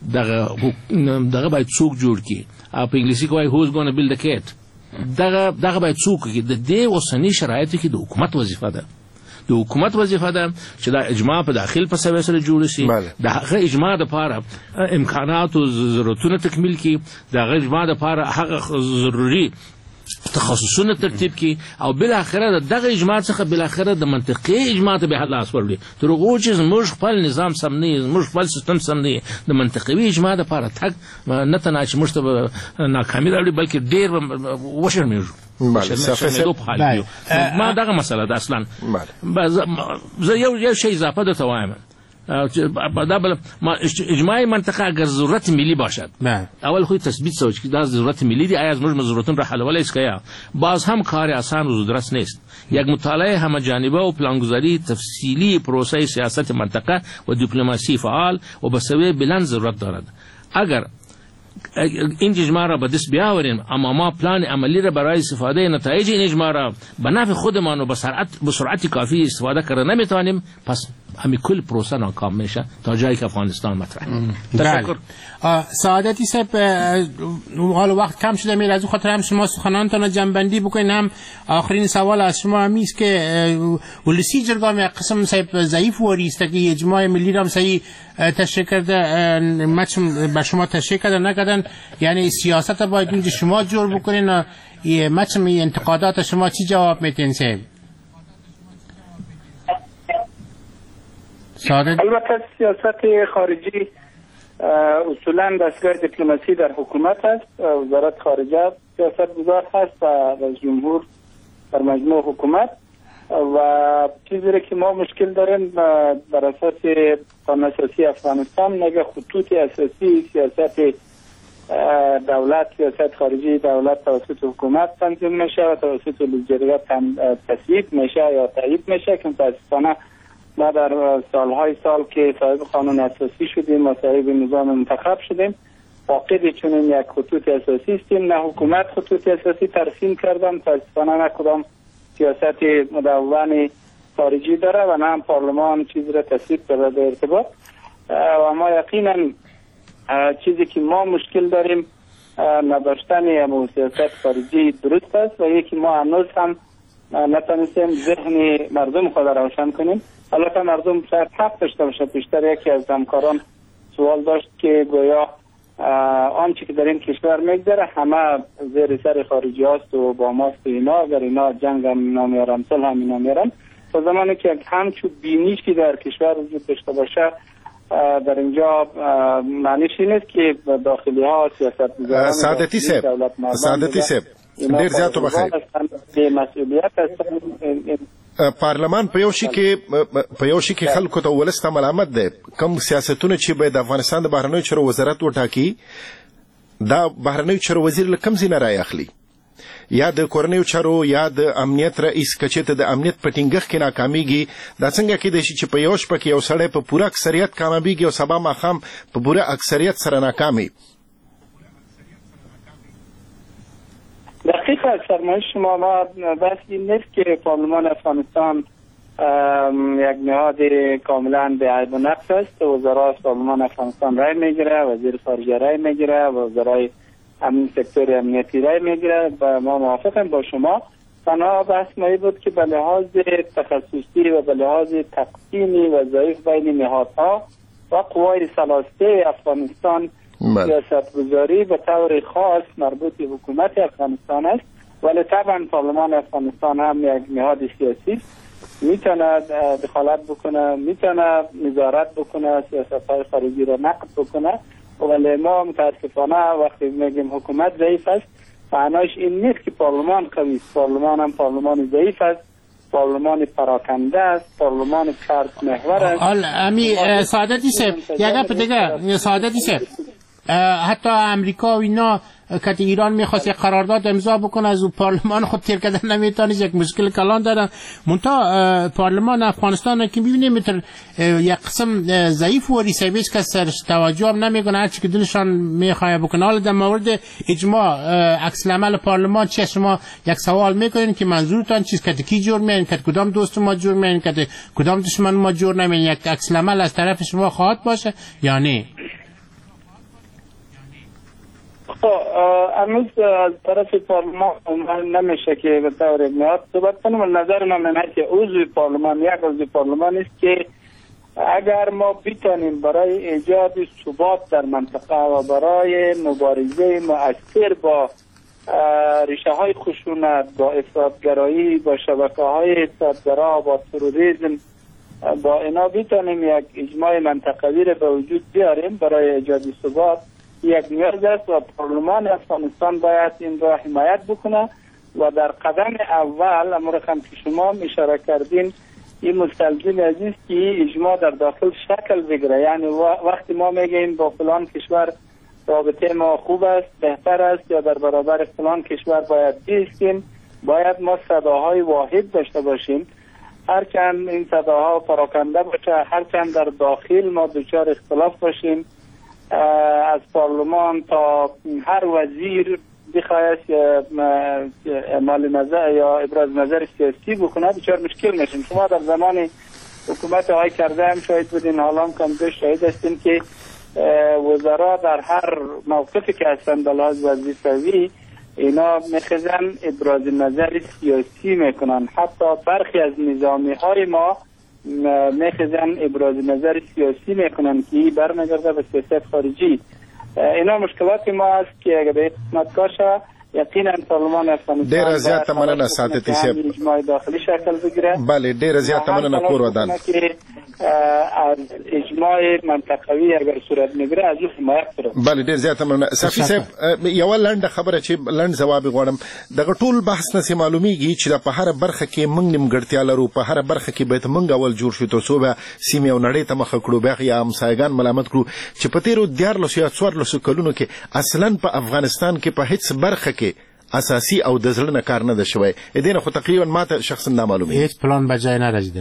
دغه باید څوک جوړ کی. په انګلیسي کې وایي who's going to build the cat. دغه باید څوک کی. د دې اوسنی شرایطو کې د حکومت وظیفه ده، د حکومت وظیفه ده چې دا اجماع په داخل په سوي سره جوړ شي، د هغه اجماع د لپاره امکانات او ضرورتونه تکمیل کی، د هغه اجماع د لپاره هغه ضروري تخصصونه ترتیب کی، او بل اخره دغه اجماع څخه بل اخره د منطقي اجماع ته به لاس ورولي. تر هغه چې موږ خپل نظام سم نه، موږ خپل سیستم سم نه، د منطقي اجماع د لپاره تک نه تناش موږ ته ناکامي راوړي، بلکې ډېر وشرمېږو. ما دغه مسله ده اصلا. زه یو شی اضافه درته وایم. اجماعی منطقه اگر ضرورت ملی باشد، اول خود تثبیت سوچ که دا ضرورت ملی دی، آیا از مجموع ضرورتون را حل ولی است که یا باز هم کار آسان و زودرس نیست. یک مطالعه همه‌جانبه و پلانگذاری تفصیلی پروسه سیاست منطقه و دیپلماسی فعال و به سوی بلند ضرورت دارد. اگر این اجماع را به دست بیاوریم، اما ما پلان عملی را برای استفاده نتایج این اجماع را به نفع خودمان و به سرعت کافی استفاده کرده نمیتوانیم، پس همین کل پروسه ناکام میشه تا جایی که افغانستان مطرح. تشکر. سعادتی صاحب، حالا وقت کم شده میره، از اون خاطر هم شما سخنانتان جنبندی بکنین. هم آخرین سوال از شما همی است که ولسی جرگاه می قسم صاحب ضعیف وریسته که اجماع ملی را صحیح تشریح کرده، مچم به شما تشریح کرده نکردن، یعنی سیاست باید اینجا شما جور بکنین. مچم انتقادات شما چی جواب میتین صاحب؟ البته سیاست خارجی اصولا دستگاه دیپلماسی در حکومت است، وزارت خارجه سیاست گذار هست و رئیس جمهور در مجموع حکومت. و چیزی که ما مشکل داریم بر اساس قانون اساسی افغانستان میگه خطوط اساسی سیاست دولت، سیاست خارجی دولت توسط حکومت تنظیم میشه و توسط لجنه تصویب میشه یا تایید میشه که متاسفانه ما در سالهای سال که صاحب قانون اساسی شدیم و صاحب نظام منتخب شدیم واقعی چون یک خطوط اساسی استیم، نه حکومت خطوط اساسی ترسیم کردن، متاسفانه نه کدام سیاست مدون خارجی داره و نه هم پارلمان چیزی را تصویب کرده در ارتباط و ما یقینا چیزی که ما مشکل داریم نداشتن سیاست خارجی درست است و یکی ما هنوز هم نتونستیم ذهن مردم خود روشن کنیم. البته مردم شاید حق داشته باشه. پیشتر یکی از همکاران سوال داشت که گویا آنچه که در این کشور میگذره همه زیر سر خارجی هاست و با ماست و اینا، اگر اینا جنگ هم اینا میارن صلح هم اینا میارن. تا زمانی که همچون بینیش که در کشور وجود داشته باشه در اینجا معنیش این است که داخلی ها سیاست گذاران سعادتی صاحب ډیر زیات وبخښئ مسئولیت هستن. پارلمان په یو شي کې خلکو ته ولس ته ملامت ده کوم سیاستونه چې به د افغانستان د بهرنیو چارو وزارت وټاکي دا بهرنیو چارو وزیر له کوم ځای نه رااخلي یا د کورنیو چارو یا د امنیت رئیس کچته د امنیت په ټینګښت کې ناکامیږي دا څنګه کېدای شي چې په یو شپه کې یو سړی په پوره اکثریت کامیابیږي او سبا ماښام په پوره اکثریت سره ناکامي؟ دقیق از فرمایش شما ما بس این نیست که پارلمان افغانستان یک نهاد کاملا به عیب و نقص است. وزرای پارلمان افغانستان رای میگیره، وزیر خارجه رای میگیره، وزرای امن سکتور امنیتی رای میگیره و ما موافقیم با شما. تنها بحث ما بود که به لحاظ تخصصی و به لحاظ تقسیم وظایف بین نهادها و قوای ثلاثه افغانستان سیاست گذاری به طور خاص مربوط به حکومت افغانستان است، ولی طبعا پارلمان افغانستان هم یک نهاد سیاسی میتونه دخالت بکنه، میتونه نظارت بکنه، سیاست های خارجی را نقد بکنه. ولی ما متاسفانه وقتی میگیم حکومت ضعیف است معناش این نیست که پارلمان قوی است. پارلمان هم پارلمان ضعیف است، پارلمان پراکنده است، پارلمان فرد محور است. امی سعادتی صاحب یک گپ دیگه سعادتی صاحب حتی امریکا و اینا که ایران میخواست یک قرارداد امضا بکنه از او پارلمان خود تیر کردن نمیتونست، یک مشکل کلان دارن. منتها پارلمان افغانستان که میبینیم مثل یک قسم ضعیف و ریسیویش که سرش توجه هم نمیکنه هرچی که دلشان میخواه بکنه. حالا در مورد اجماع عکس العمل پارلمان چه شما یک سوال میکنین که منظورتان چیز که کی جور میین، که کدام دوست ما جور میین، که کدام دشمن ما جور نمیین، یک عکس العمل از طرف شما خواهد باشه یا نه؟ امروز از طرف پارلمان نمیشه که به طور نهاد صحبت کنم. نظر من اینه که عضو پارلمان یک عضو پارلمان است که اگر ما بتانیم برای ایجاد ثبات در منطقه و برای مبارزه مؤثر با ریشه های خشونت، با افراطگرایی، با شبکه های افراطگرا، با تروریسم، با اینا بتانیم یک اجماع منطقوی را به وجود بیاریم برای ایجاد ثبات، یک نیاز است و پارلمان افغانستان باید این را حمایت بکنه و در قدم اول امر هم که شما اشاره کردین این مستلزم از است که اجماع در داخل شکل بگیره. یعنی وقتی ما میگیم با فلان کشور رابطه ما خوب است، بهتر است یا در برابر فلان کشور باید بیستیم، باید ما صداهای واحد داشته باشیم. هرچند این صداها پراکنده باشه، هرچند در داخل ما دچار اختلاف باشیم، از پارلمان تا هر وزیر بخواهد اعمال نظر یا ابراز نظر سیاسی بکنه بسیار مشکل میشیم. شما در زمان حکومت آقای کرده هم شاهد بودین، حالا هم کم شاهد هستیم که وزرا در هر موقفی که هستند به لحاظ وظیفوی اینا میخزن ابراز نظر سیاسی میکنن. حتی برخی از نظامی های ما میخزن ابراز نظر سیاسی میکنن که برمیگرده به سیاست خارجی. اینا مشکلات ما است که اگر به حکومت باشه یقینا پارلمان افغانستان ډیر زیاته مننه سعادتي صاحب اجماع داخلي شکل بگیره. بله ډیر زیاته مننه کور ودان از اجماع منطقوي اگر صورت میگیره از او حمایت کړو. بله ډیر زیات مننه صافي صاحب. یو لنډه خبره چې لنډ جواب غواړم. دغه ټول بحث نه معلومیږي چې د په هر برخه کې موږ نیمګړتیا لرو، په هر برخه کې باید موږ اول جوړ شو ترڅو به سیمې او نړۍ ته مخه کړو، بیا یا همسایګان ملامت کړو چې په تیرو 14 یا 14 کلونو کې اصلا په افغانستان کې په هیڅ برخه کې اساسي او د زړه نه کار نه ده شوی. دینه خو تقریبا ماته شخصا نامعلومه هیڅ پلان به جای نه رسیده.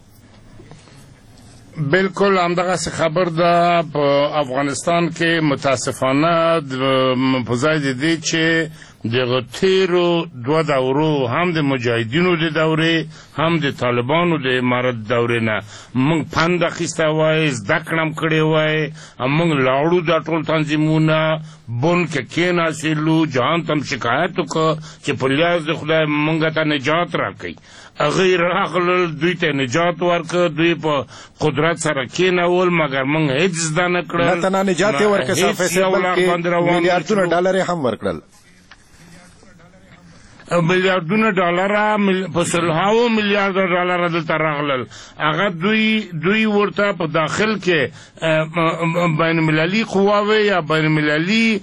بالکل همدغه خبر ده. په افغانستان کې متاسفانه په ځای د دې چې دغه تیرو دوه دورو هم د مجاهدینو د دورې هم د طالبانو د امارت دورې نه موږ پند اخیستی وای، زده کړه هم کړې وای، موږ لاړو دا ټول تنظیمونه بن کې کېناستلو، جهان ته هم شکایت وکړه چې په لیاز د خدای موږ ته نجات راکړئ. هغوی راغلل، دوی ته نجات ورکړه، دوی په قدرت سره کېنول، مګر موږ هېڅ زده نه کړل. نه تنها نجات یې ورکړه صافي صاحب، بلکې میلیارډونه ډالر یې هم ورکړل. میلیارډونه ډالر په سلهاوو میلیارډ ډالر دلته راغلل. هغه دوی ورته په داخل کې بین المللي قواوې یا بین المللي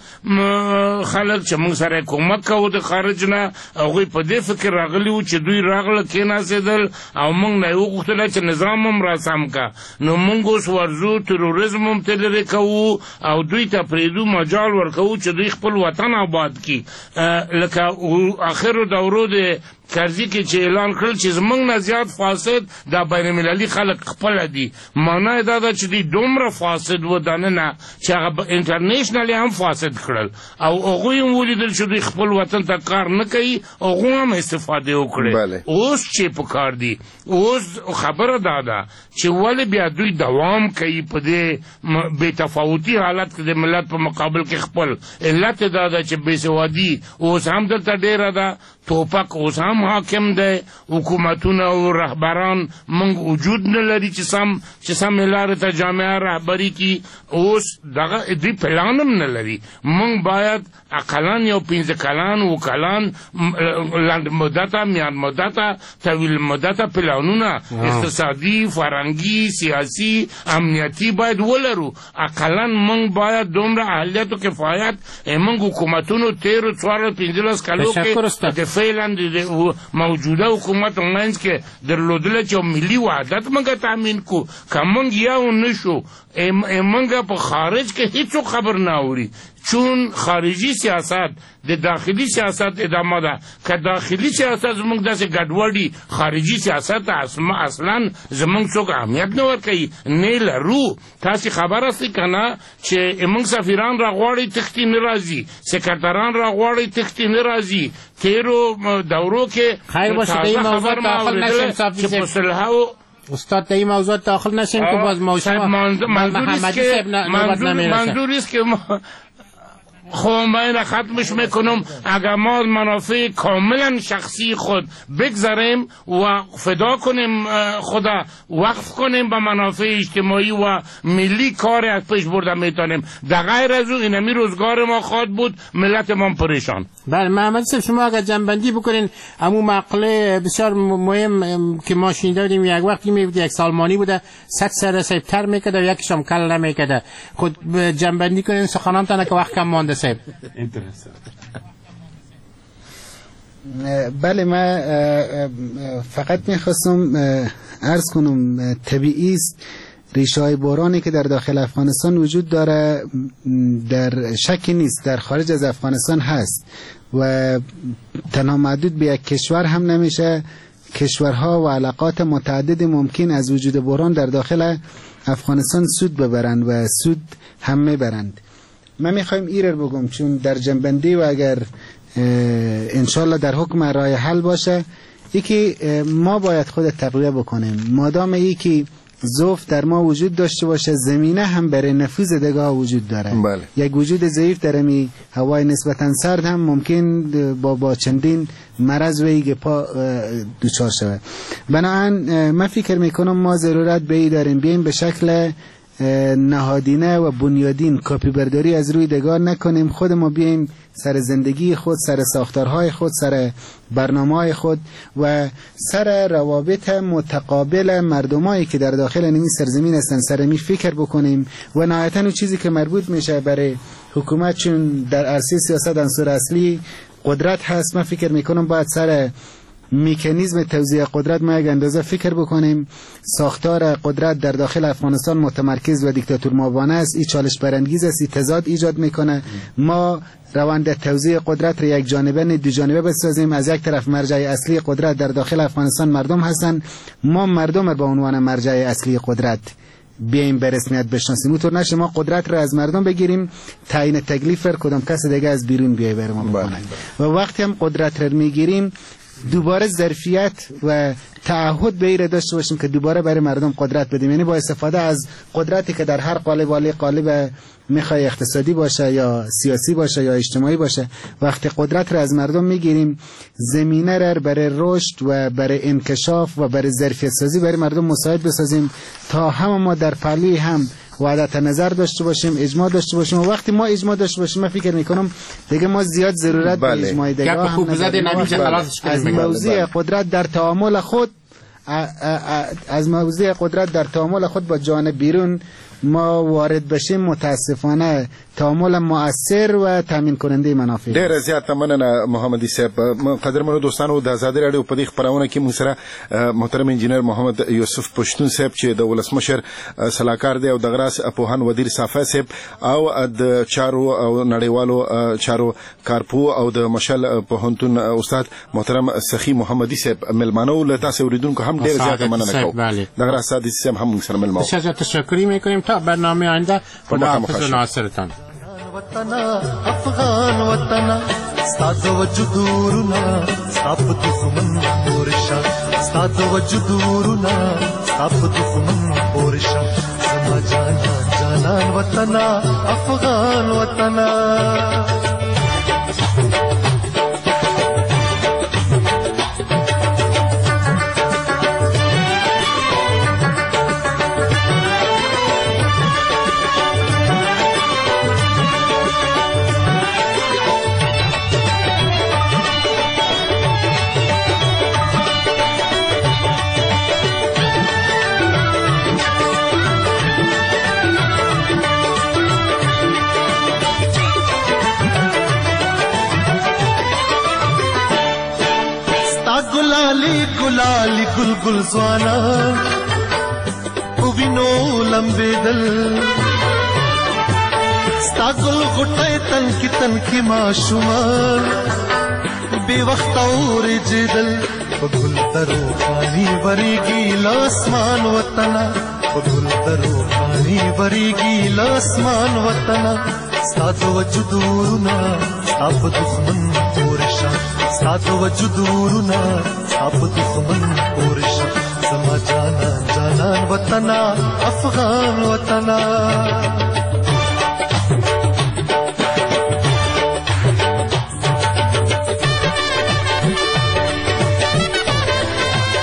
خلک چې موږ سره کومک کوو د خارج نه، هغوی په دې فکر راغلي وو چې دوی راغله کېناستېدل او موږ نه یې وغوښتله چې نظام هم راسم که. نو موږ اوس ورځو تروریزم هم ته لرې کوو او دوی ته پرېږدو مجال ورکوو چې دوی خپل وطن آباد کړي. لکه آخر دورو د کرزي کې چې اعلان کړل چې زموږ نه زیات فاسد دا بین المللي خلک خپله دي. معنا یې دا ده چې دوی دومره فاسد و دننه چې هغه انټرنیشنلي هم فاسد کړل او هغوی هم ولیدل چې دوی خپل وطن ته کار نه کوي، هغوی هم استفاده وکړې. اوس چې په کار دي، اوس خبره دا ده چې ولې بیا دوی دوام کوي په دې بې تفاوتي حالت کې د ملت په مقابل کې. خپل علت دا ده چې بېسوادي اوس هم دلته ډېره ده، توپک اوس هم حاکم دی، حکومتونه او رهبران موږ وجود نه لري چې سمې لارې ته جامعه رهبري کړي. اوس دغه دوی پلان هم نه لري. موږ باید اقلان یو 15 کلان 7 کلان لنډ مدته، میان مدته، طویل مدته پلانونه اقتصادي، فرهنګي، سیاسي، امنیتي باید ولرو. اقلان موږ باید دومره اهلیت او کفایت موږ حکومتونو تیرو 14-15 کلو کې د فعلا د موجوده حکومت منځ کې درلودله چې ملي وحدت موږ تامین کو. که موږ یو نشو، موږ په خارج کې هیڅ خبر نه اوري، چون خارجي سیاست د داخلي سیاست ادامه ده. که داخلي سیاست زموږ داسې ګډوډي، خارجي سیاست اصلا زموږ څوک اهمیت نه ورکوي، نه لرو. تاسې خبر هستئ که نه چې موږ سفیران راغواړئ تښتي نه راځي، سکرتران راغواړئ تښتي نه راځي. تیرو دورو کې تازه خبر ما اورېدله چې په صلحو استاد در این موضوع داخل نشیم که باز محمدی صاحب منظور است که خب من ختمش میکنم. اگر ما منافع کاملا شخصی خود بگذاریم و فدا کنیم، خدا وقف کنیم به منافع اجتماعی و ملی کار از پیش برده میتونیم. در غیر از او اینمی روزگار ما خواهد بود، ملت ما پریشان. بله محمد صاحب، شما اگر جنبندی بکنین امو مقاله بسیار مهم که ما شنیده بودیم، یک وقتی میبود یک سالمانی بوده 100 سر سیبتر میکده و یکیش هم کل نمیکده. خود جنبندی کنین سخنانتان که وقت کم مانده صاحب. بله، من فقط میخواستم عرض کنم طبیعی است ریشه های بحرانی که در داخل افغانستان وجود داره در شکی نیست در خارج از افغانستان هست و تنها محدود به یک کشور هم نمیشه. کشورها و علاقات متعدد ممکن از وجود بحران در داخل افغانستان سود ببرند و سود هم میبرند. من میخوایم ایرر بگم چون در جنبندی و اگر انشالله در حکم رای حل باشه، یکی ما باید خود تقویه بکنیم. مادام یکی ضعف در ما وجود داشته باشه، زمینه هم برای نفوذ دگاه وجود داره. بله. یک وجود ضعیف در می هوای نسبتا سرد هم ممکن با چندین مرض و ایگ پا دوچار شود. بنابراین من فکر میکنم ما ضرورت به ای داریم بیایم به شکل نهادینه و بنیادین کپی برداری از روی دگار نکنیم. خود ما بیایم سر زندگی خود، سر ساختارهای خود، سر برنامه‌های خود و سر روابط متقابل مردمایی که در داخل نمی سرزمین هستن سر می فکر بکنیم و نهایتاً اون چیزی که مربوط میشه برای حکومت، چون در عرصه سیاست عنصر اصلی قدرت هست، من فکر میکنم باید سر مکانیزم توزیع قدرت ما یک اندازه فکر بکنیم. ساختار قدرت در داخل افغانستان متمرکز و دیکتاتور مابانه است. این چالش برانگیز است، تضاد ایجاد میکنه. ما روند توزیع قدرت را یک جانبه نه دو جانبه بسازیم. از یک طرف مرجع اصلی قدرت در داخل افغانستان مردم هستند، ما مردم را به عنوان مرجع اصلی قدرت بیایم به رسمیت بشناسیم. اونطور نشه ما قدرت را از مردم بگیریم، تعیین تکلیف را کدام کس دیگه از بیرون بیای بر ما بکنه. و وقتی هم قدرت را میگیریم دوباره ظرفیت و تعهد به این داشته باشیم که دوباره برای مردم قدرت بدیم، یعنی با استفاده از قدرتی که در هر قالب میخوای اقتصادی باشه یا سیاسی باشه یا اجتماعی باشه، وقتی قدرت را از مردم میگیریم زمینه را برای رشد و برای انکشاف و برای ظرفیت سازی برای مردم مساعد بسازیم تا هم ما در پهلوی هم وحدت نظر داشته باشیم، اجماع داشته باشیم. و وقتی ما اجماع داشته باشیم من فکر میکنم دیگه ما زیاد ضرورت به اجماع دیگه هم از موضوع قدرت در تعامل خود با جان بیرون ما وارد بشیم. متاسفانه تعامل مؤثر و تامین کننده منافع. ډیر زیات مننه محمدي صاحب. قدرمنو دوستانو د آزادۍ راډیو په دې خپرونه کې موږ سره محترم انجینر محمد یوسف پښتون صاحب چې د ولسمشر سلاکار دی او د غراس پوهان ودیر صافه صاحب او د چارو او نړیوالو چارو کارپو او د مشل پوهنتون استاد محترم سخی محمدي صاحب ملمانو له تاسو اوریدونکو هم ډیر زیات مننه کوم. د غراس سادي صاحب هم موږ سره ملمانو. بسیار تشکر میکنیم. تا برنامه آینده خدا حافظ و ناصرتان. وطنا افغان وطنا ستاد وجودورنا ستاپ دښمن پورشا ستاد وجودورنا ستاپ دښمن پورشا زما جانان وطنا افغان وطنا. गुलाली गुलगुल ज़वाना उविनो लंबे दल स्तागुल गुटे तन की माशुमा बेवक्त और जिदल गुल तरो पानी बरीगी लासमान वतना गुल तरो पानी बरीगी लासमान वतना स्ताद वजुदूरना स्ताब दुश्मन पोरशा स्ताद वजुदूरना अब दुश्मन पोरशा समा जाना वतना अफगान वतना.